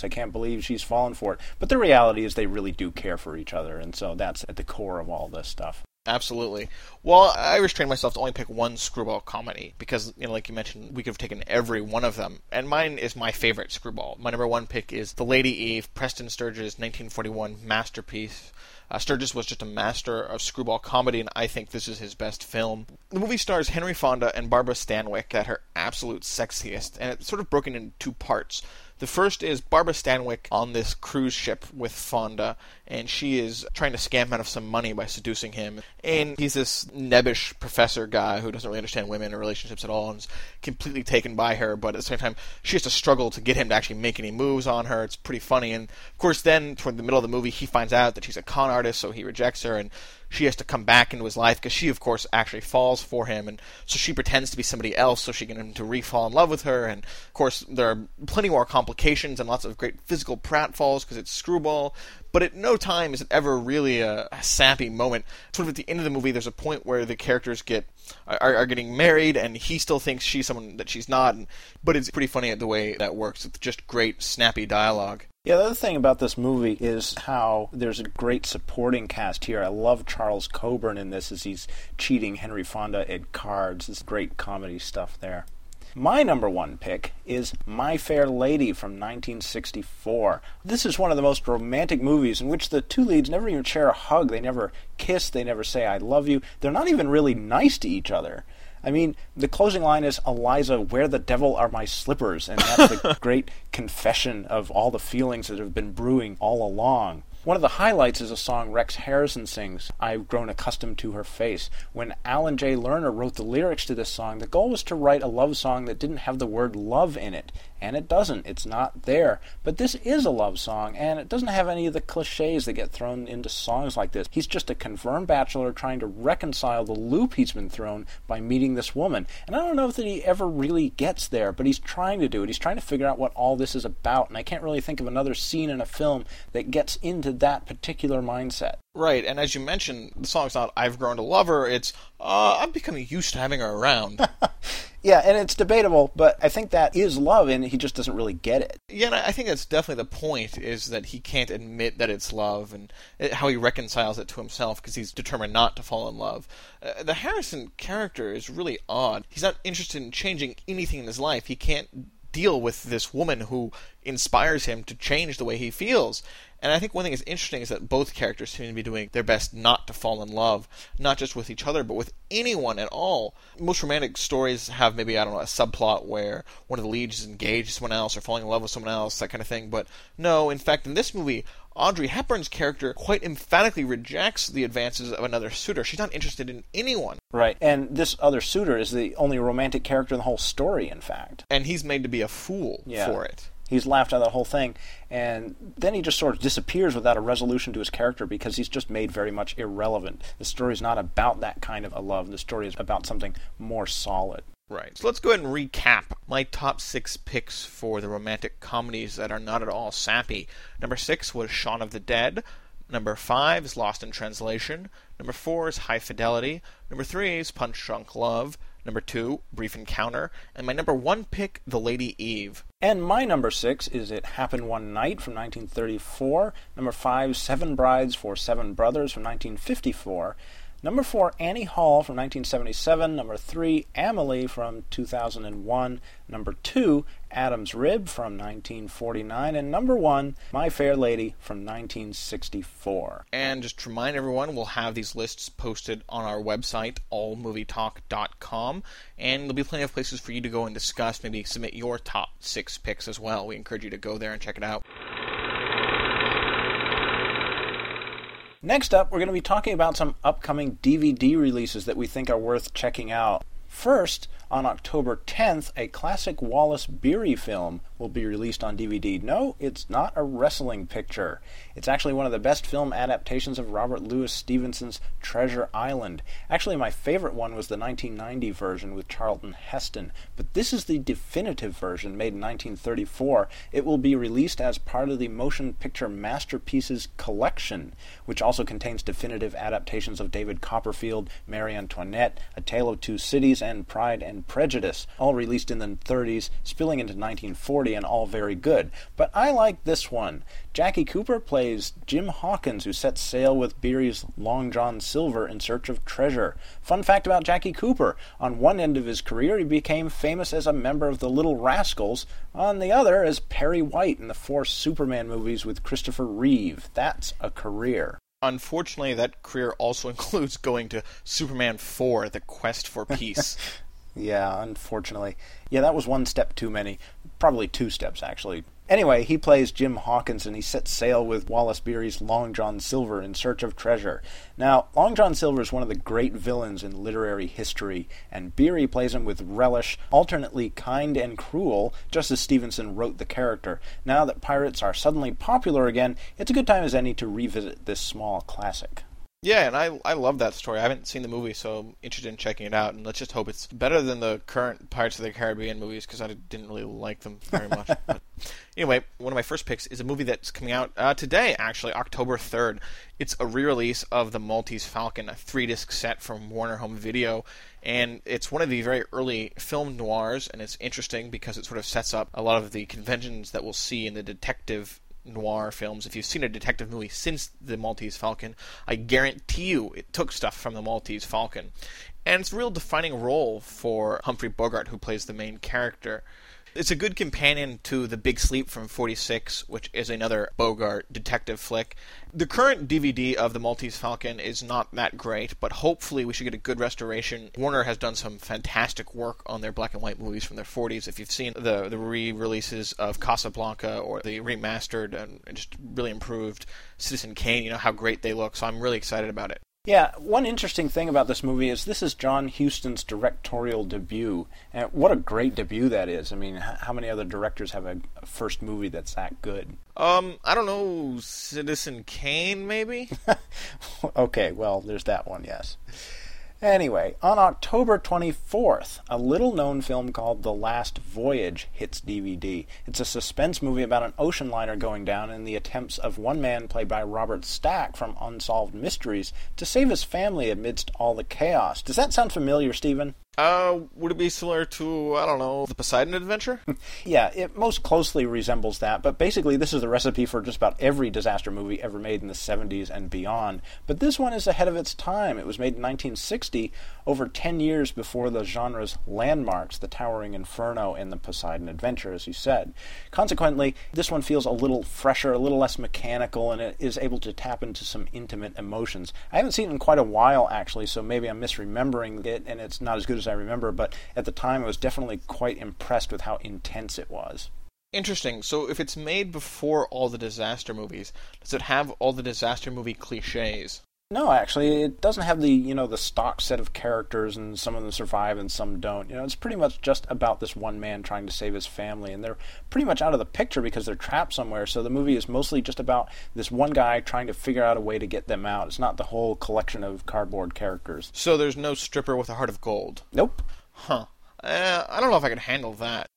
believe she's fallen for it. But the reality is they really do care for each other, and so that's at the core of all this stuff. Absolutely. Well, I restrained myself to only pick one screwball comedy because, like you mentioned, we could have taken every one of them. And mine is my favorite screwball. My number one pick is The Lady Eve, Preston Sturges' 1941 masterpiece. Sturges was just a master of screwball comedy, and I think this is his best film. The movie stars Henry Fonda and Barbara Stanwyck at her absolute sexiest, and it's sort of broken into two parts. The first is Barbara Stanwyck on this cruise ship with Fonda, and she is trying to scam him out of some money by seducing him. And he's this nebbish professor guy who doesn't really understand women or relationships at all and is completely taken by her, but at the same time, she has to struggle to get him to actually make any moves on her. It's pretty funny. And, of course, then, toward the middle of the movie, he finds out that she's a con artist, so he rejects her, and she has to come back into his life because she, of course, actually falls for him, and so she pretends to be somebody else so she can get him to re-fall in love with her. And, of course, there are plenty more complications and lots of great physical pratfalls because it's screwball, but at no time is it ever really a sappy moment. Sort of at the end of the movie, there's a point where the characters are getting married, and he still thinks she's someone that she's not, but it's pretty funny the way that works. It's just great, snappy dialogue. Yeah, the other thing about this movie is how there's a great supporting cast here. I love Charles Coburn in this as he's cheating Henry Fonda at cards. It's great comedy stuff there. My number one pick is My Fair Lady from 1964. This is one of the most romantic movies in which the two leads never even share a hug. They never kiss. They never say, I love you. They're not even really nice to each other. I mean, the closing line is, Eliza, where the devil are my slippers? And that's the great confession of all the feelings that have been brewing all along. One of the highlights is a song Rex Harrison sings, I've Grown Accustomed to Her Face. When Alan J. Lerner wrote the lyrics to this song, the goal was to write a love song that didn't have the word love in it. And it doesn't. It's not there. But this is a love song, and it doesn't have any of the cliches that get thrown into songs like this. He's just a confirmed bachelor trying to reconcile the loop he's been thrown by meeting this woman. And I don't know that he ever really gets there, but he's trying to do it. He's trying to figure out what all this is about, and I can't really think of another scene in a film that gets into that particular mindset. Right, and as you mentioned, the song's not I've grown to love her, it's I'm becoming used to having her around. Yeah, and it's debatable, but I think that is love, and he just doesn't really get it. Yeah, and I think that's definitely the point, is that he can't admit that it's love, and how he reconciles it to himself, because he's determined not to fall in love. The Harrison character is really odd. He's not interested in changing anything in his life. He can't deal with this woman who inspires him to change the way he feels. And I think one thing that's interesting is that both characters seem to be doing their best not to fall in love, not just with each other, but with anyone at all. Most romantic stories have maybe, a subplot where one of the leads is engaged to someone else or falling in love with someone else, that kind of thing. But no, in fact, in this movie, Audrey Hepburn's character quite emphatically rejects the advances of another suitor. She's not interested in anyone. Right, and this other suitor is the only romantic character in the whole story, in fact. And he's made to be a fool for it. He's laughed at that whole thing, and then he just sort of disappears without a resolution to his character because he's just made very much irrelevant. The story's not about that kind of a love. The story is about something more solid. Right. So let's go ahead and recap my top 6 picks for the romantic comedies that are not at all sappy. Number 6 was Shaun of the Dead. Number 5 is Lost in Translation. Number 4 is High Fidelity. Number 3 is Punch Drunk Love. Number 2, Brief Encounter. And my number 1 pick, The Lady Eve. And my number 6 is It Happened One Night from 1934. Number 5, Seven Brides for Seven Brothers from 1954. Number 4, Annie Hall from 1977. Number 3, Amelie from 2001. Number 2, Adam's Rib from 1949. And number 1, My Fair Lady from 1964. And just to remind everyone, we'll have these lists posted on our website, allmovietalk.com. And there'll be plenty of places for you to go and discuss, maybe submit your top 6 picks as well. We encourage you to go there and check it out. Next up, we're going to be talking about some upcoming DVD releases that we think are worth checking out. First, on October 10th, a classic Wallace Beery film will be released on DVD. No, it's not a wrestling picture. It's actually one of the best film adaptations of Robert Louis Stevenson's Treasure Island. Actually, my favorite one was the 1990 version with Charlton Heston, but this is the definitive version made in 1934. It will be released as part of the Motion Picture Masterpieces collection, which also contains definitive adaptations of David Copperfield, Marie Antoinette, A Tale of Two Cities, and Pride and Prejudice, all released in the 30s, spilling into 1940 40 and all very good. But I like this one. Jackie Cooper plays Jim Hawkins, who sets sail with Beery's Long John Silver in search of treasure. Fun fact about Jackie Cooper: on one end of his career, he became famous as a member of the Little Rascals. On the other, as Perry White in the 4 Superman movies with Christopher Reeve. That's a career. Unfortunately, that career also includes going to Superman 4, The Quest for Peace. Yeah, unfortunately. Yeah, that was one step too many. Probably 2 steps, actually. Anyway, he plays Jim Hawkins, and he sets sail with Wallace Beery's Long John Silver in search of treasure. Now, Long John Silver is one of the great villains in literary history, and Beery plays him with relish, alternately kind and cruel, just as Stevenson wrote the character. Now that pirates are suddenly popular again, it's a good time as any to revisit this small classic. Yeah, and I love that story. I haven't seen the movie, so I'm interested in checking it out, and let's just hope it's better than the current Pirates of the Caribbean movies, because I didn't really like them very much. But anyway, one of my first picks is a movie that's coming out today, actually, October 3rd. It's a re-release of The Maltese Falcon, a 3-disc set from Warner Home Video, and it's one of the very early film noirs, and it's interesting because it sort of sets up a lot of the conventions that we'll see in the detective noir films. If you've seen a detective movie since The Maltese Falcon, I guarantee you it took stuff from The Maltese Falcon. And it's a real defining role for Humphrey Bogart, who plays the main character. It's a good companion to The Big Sleep from 46, which is another Bogart detective flick. The current DVD of The Maltese Falcon is not that great, but hopefully we should get a good restoration. Warner has done some fantastic work on their black and white movies from their 40s. If you've seen the re-releases of Casablanca or the remastered and just really improved Citizen Kane, you know how great they look, so I'm really excited about it. Yeah, one interesting thing about this movie is this is John Huston's directorial debut. And what a great debut that is. I mean, how many other directors have a first movie that's that good? I don't know, Citizen Kane, maybe? Okay, well, there's that one, yes. Anyway, on October 24th, a little-known film called The Last Voyage hits DVD. It's a suspense movie about an ocean liner going down and the attempts of one man played by Robert Stack from Unsolved Mysteries to save his family amidst all the chaos. Does that sound familiar, Stephen? Would it be similar to, I don't know, the Poseidon Adventure? Yeah, it most closely resembles that, but basically this is the recipe for just about every disaster movie ever made in the 70s and beyond. But this one is ahead of its time. It was made in 1960, over 10 years before the genre's landmarks, The Towering Inferno and The Poseidon Adventure, as you said. Consequently, this one feels a little fresher, a little less mechanical, and it is able to tap into some intimate emotions. I haven't seen it in quite a while, actually, so maybe I'm misremembering it, and it's not as good as I remember, but at the time I was definitely quite impressed with how intense it was. Interesting. So if it's made before all the disaster movies, does it have all the disaster movie cliches? No, actually, it doesn't have the stock set of characters, and some of them survive and some don't. It's pretty much just about this one man trying to save his family, and they're pretty much out of the picture because they're trapped somewhere, so the movie is mostly just about this one guy trying to figure out a way to get them out. It's not the whole collection of cardboard characters. So there's no stripper with a heart of gold? Nope. Huh. I don't know if I can handle that.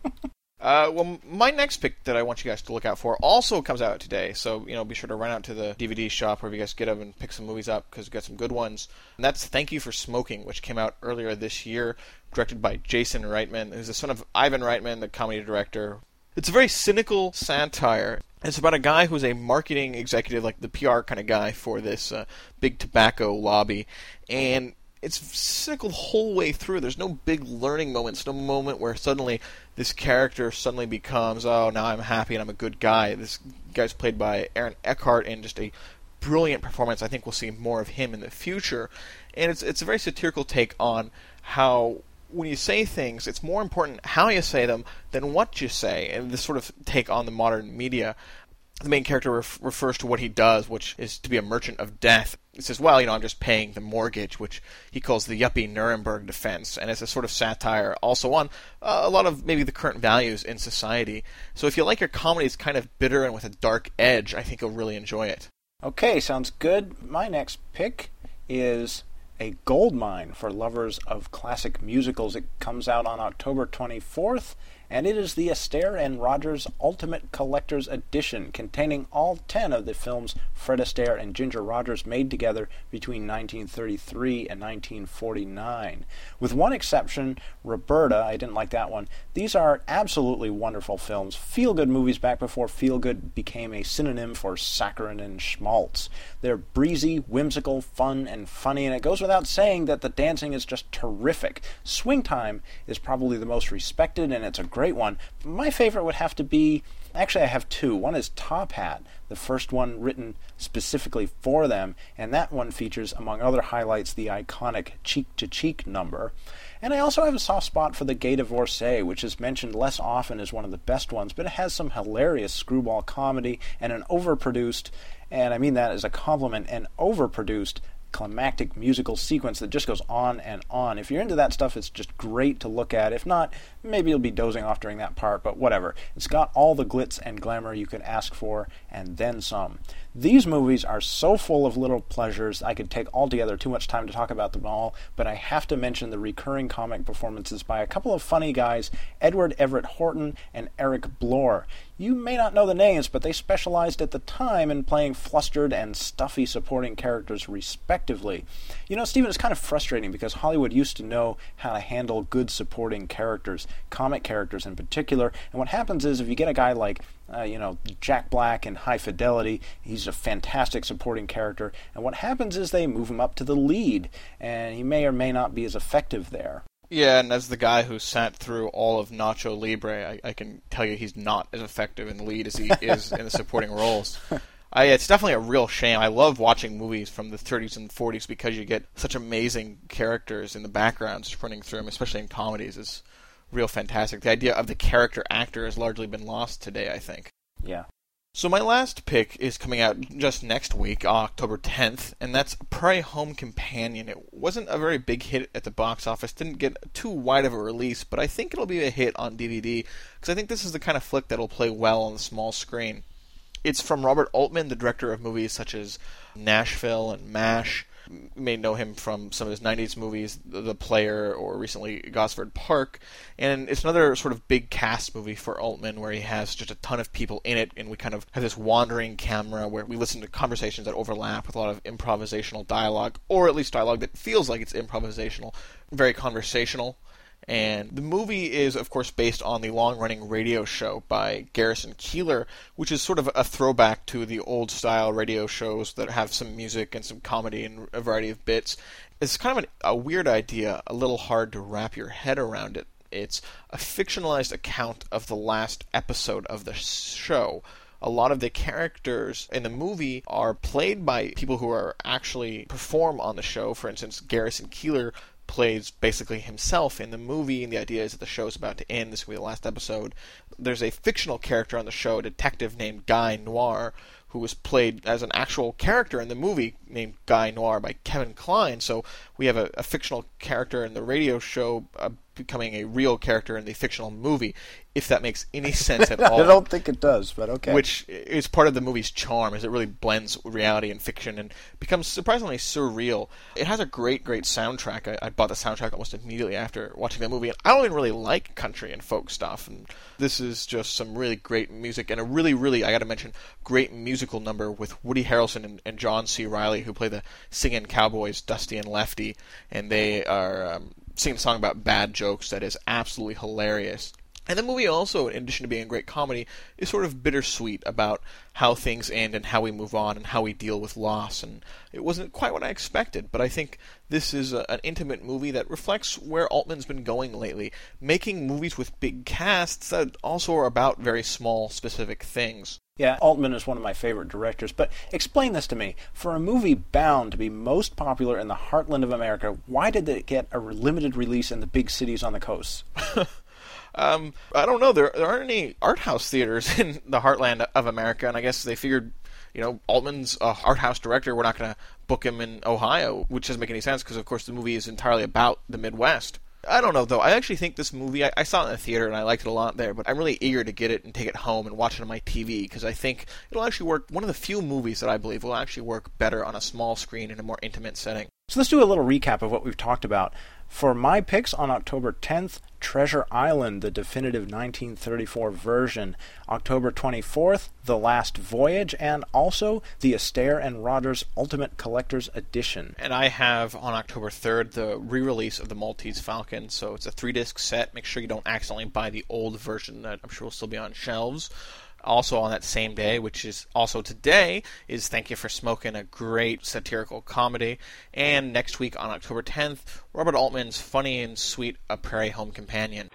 Well, my next pick that I want you guys to look out for also comes out today, so, be sure to run out to the DVD shop wherever you guys get them and pick some movies up, because we've got some good ones. And that's Thank You for Smoking, which came out earlier this year, directed by Jason Reitman, who's the son of Ivan Reitman, the comedy director. It's a very cynical satire. It's about a guy who's a marketing executive, like the PR kind of guy for this big tobacco lobby, and it's cynical the whole way through. There's no big learning moments, no moment where suddenly this character suddenly becomes, oh, now I'm happy and I'm a good guy. This guy's played by Aaron Eckhart in just a brilliant performance. I think we'll see more of him in the future. And it's a very satirical take on how when you say things, it's more important how you say them than what you say. And this sort of take on the modern media. The main character refers to what he does, which is to be a merchant of death. He says, well, I'm just paying the mortgage, which he calls the yuppie Nuremberg defense. And it's a sort of satire also on a lot of maybe the current values in society. So if you like your comedies kind of bitter and with a dark edge, I think you'll really enjoy it. Okay, sounds good. My next pick is a gold mine for lovers of classic musicals. It comes out on October 24th, and it is the Astaire and Rogers Ultimate Collector's Edition, containing all 10 of the films Fred Astaire and Ginger Rogers made together between 1933 and 1949. With one exception, Roberta, I didn't like that one. These are absolutely wonderful films, feel-good movies back before feel-good became a synonym for saccharin and schmaltz. They're breezy, whimsical, fun, and funny, and it goes without saying that the dancing is just terrific. Swing Time is probably the most respected, and it's a great one. My favorite would have to be, actually I have two. One is Top Hat, the first one written specifically for them, and that one features, among other highlights, the iconic Cheek to Cheek number. And I also have a soft spot for The Gay Divorcee, which is mentioned less often as one of the best ones, but it has some hilarious screwball comedy and an overproduced, and I mean that as a compliment, an overproduced climactic musical sequence that just goes on and on. If you're into that stuff, it's just great to look at. If not, maybe you'll be dozing off during that part, but whatever. It's got all the glitz and glamour you could ask for, and then some. These movies are so full of little pleasures, I could take altogether too much time to talk about them all, but I have to mention the recurring comic performances by a couple of funny guys, Edward Everett Horton and Eric Blore. You may not know the names, but they specialized at the time in playing flustered and stuffy supporting characters respectively. You know, Stephen, it's kind of frustrating because Hollywood used to know how to handle good supporting characters, comic characters in particular, and what happens is if you get a guy like Jack Black in High Fidelity, he's a fantastic supporting character, and what happens is they move him up to the lead, and he may or may not be as effective there. Yeah, and as the guy who sat through all of Nacho Libre, I can tell you he's not as effective in the lead as he is in the supporting roles. It's definitely a real shame. I love watching movies from the 30s and 40s because you get such amazing characters in the backgrounds running through them, especially in comedies. It's real fantastic. The idea of the character actor has largely been lost today, I think. Yeah. So my last pick is coming out just next week, October 10th, and that's Prairie Home Companion. It wasn't a very big hit at the box office, didn't get too wide of a release, but I think it'll be a hit on DVD, because I think this is the kind of flick that'll play well on the small screen. It's from Robert Altman, the director of movies such as Nashville and MASH. You may know him from some of his 90s movies, The Player, or recently Gosford Park. And it's another sort of big cast movie for Altman where he has just a ton of people in it, and we kind of have this wandering camera where we listen to conversations that overlap with a lot of improvisational dialogue, or at least dialogue that feels like it's improvisational, very conversational. And the movie is, of course, based on the long-running radio show by Garrison Keillor, which is sort of a throwback to the old-style radio shows that have some music and some comedy and a variety of bits. It's kind of a weird idea, a little hard to wrap your head around it. It's a fictionalized account of the last episode of the show. A lot of the characters in the movie are played by people who are actually perform on the show. For instance, Garrison Keillor plays basically himself in the movie, and the idea is that the show is about to end. This will be the last episode. There's a fictional character on the show, a detective named Guy Noir, who was played as an actual character in the movie named Guy Noir by Kevin Kline. So we have a fictional character in the radio show becoming a real character in the fictional movie, if that makes any sense at all. I don't think it does, but okay. Which is part of the movie's charm, is it really blends reality and fiction and becomes surprisingly surreal. It has a great, great soundtrack. I bought the soundtrack almost immediately after watching the movie, and I don't even really like country and folk stuff. And this is just some really great music, and a really, really, I gotta mention, great musical number with Woody Harrelson and John C. Reilly, who play the singing cowboys Dusty and Lefty, and they are singing a song about bad jokes that is absolutely hilarious. And the movie also, in addition to being a great comedy, is sort of bittersweet about how things end and how we move on and how we deal with loss. And it wasn't quite what I expected, but I think this is an intimate movie that reflects where Altman's been going lately, making movies with big casts that also are about very small, specific things. Yeah, Altman is one of my favorite directors, but explain this to me. For a movie bound to be most popular in the heartland of America, why did it get a limited release in the big cities on the coast? I don't know. There aren't any art house theaters in the heartland of America, and I guess they figured, Altman's a art house director. We're not going to book him in Ohio, which doesn't make any sense because, of course, the movie is entirely about the Midwest. I don't know, though. I actually think this movie, I saw it in the theater and I liked it a lot there, but I'm really eager to get it and take it home and watch it on my TV because I think it'll actually work. One of the few movies that I believe will actually work better on a small screen in a more intimate setting. So let's do a little recap of what we've talked about. For my picks on October 10th, Treasure Island, the definitive 1934 version. October 24th, The Last Voyage, and also the Astaire and Rogers Ultimate Collector's Edition. And I have on October 3rd the re-release of the Maltese Falcon, so it's a 3-disc set. Make sure you don't accidentally buy the old version that I'm sure will still be on shelves. Also on that same day, which is also today, is Thank You for Smoking, a great satirical comedy. And next week on October 10th, Robert Altman's funny and sweet A Prairie Home Companion.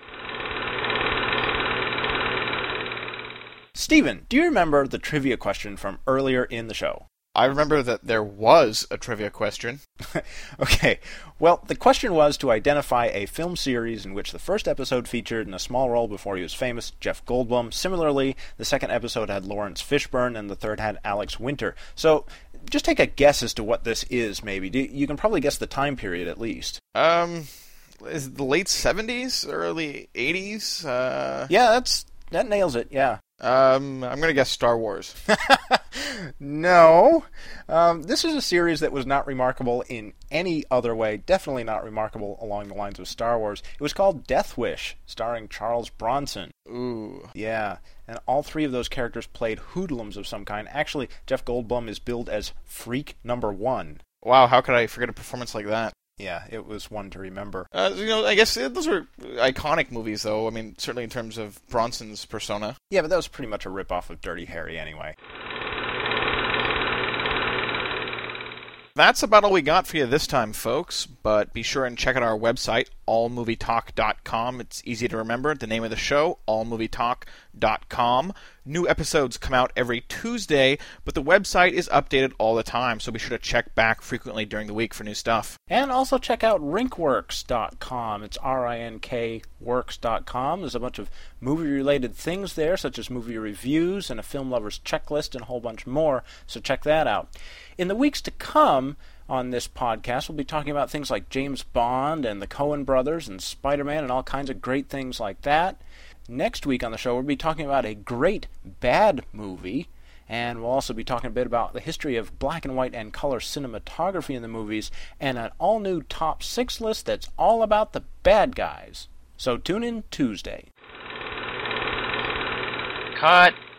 Steven, do you remember the trivia question from earlier in the show? I remember that there was a trivia question. Okay, well, the question was to identify a film series in which the first episode featured, in a small role before he was famous, Jeff Goldblum. Similarly, the second episode had Lawrence Fishburne, and the third had Alex Winter. So, just take a guess as to what this is, maybe. You can probably guess the time period, at least. Is it the late 70s, early 80s? Yeah, that nails it, yeah. I'm going to guess Star Wars. No. This is a series that was not remarkable in any other way. Definitely not remarkable along the lines of Star Wars. It was called Death Wish, starring Charles Bronson. Ooh. Yeah, and all three of those characters played hoodlums of some kind. Actually, Jeff Goldblum is billed as Freak Number 1. Wow, how could I forget a performance like that? Yeah, it was one to remember. I guess those were iconic movies, though. I mean, certainly in terms of Bronson's persona. Yeah, but that was pretty much a rip-off of Dirty Harry anyway. That's about all we got for you this time, folks, but be sure and check out our website, allmovietalk.com. It's easy to remember. The name of the show, allmovietalk.com. New episodes come out every Tuesday, but the website is updated all the time, so be sure to check back frequently during the week for new stuff. And also check out rinkworks.com. It's R-I-N-K works.com. There's a bunch of movie-related things there, such as movie reviews and a film lover's checklist and a whole bunch more, so check that out. In the weeks to come on this podcast, we'll be talking about things like James Bond and the Coen brothers and Spider-Man and all kinds of great things like that. Next week on the show, we'll be talking about a great bad movie, and we'll also be talking a bit about the history of black and white and color cinematography in the movies, and an all-new top 6 list that's all about the bad guys. So tune in Tuesday. Cut.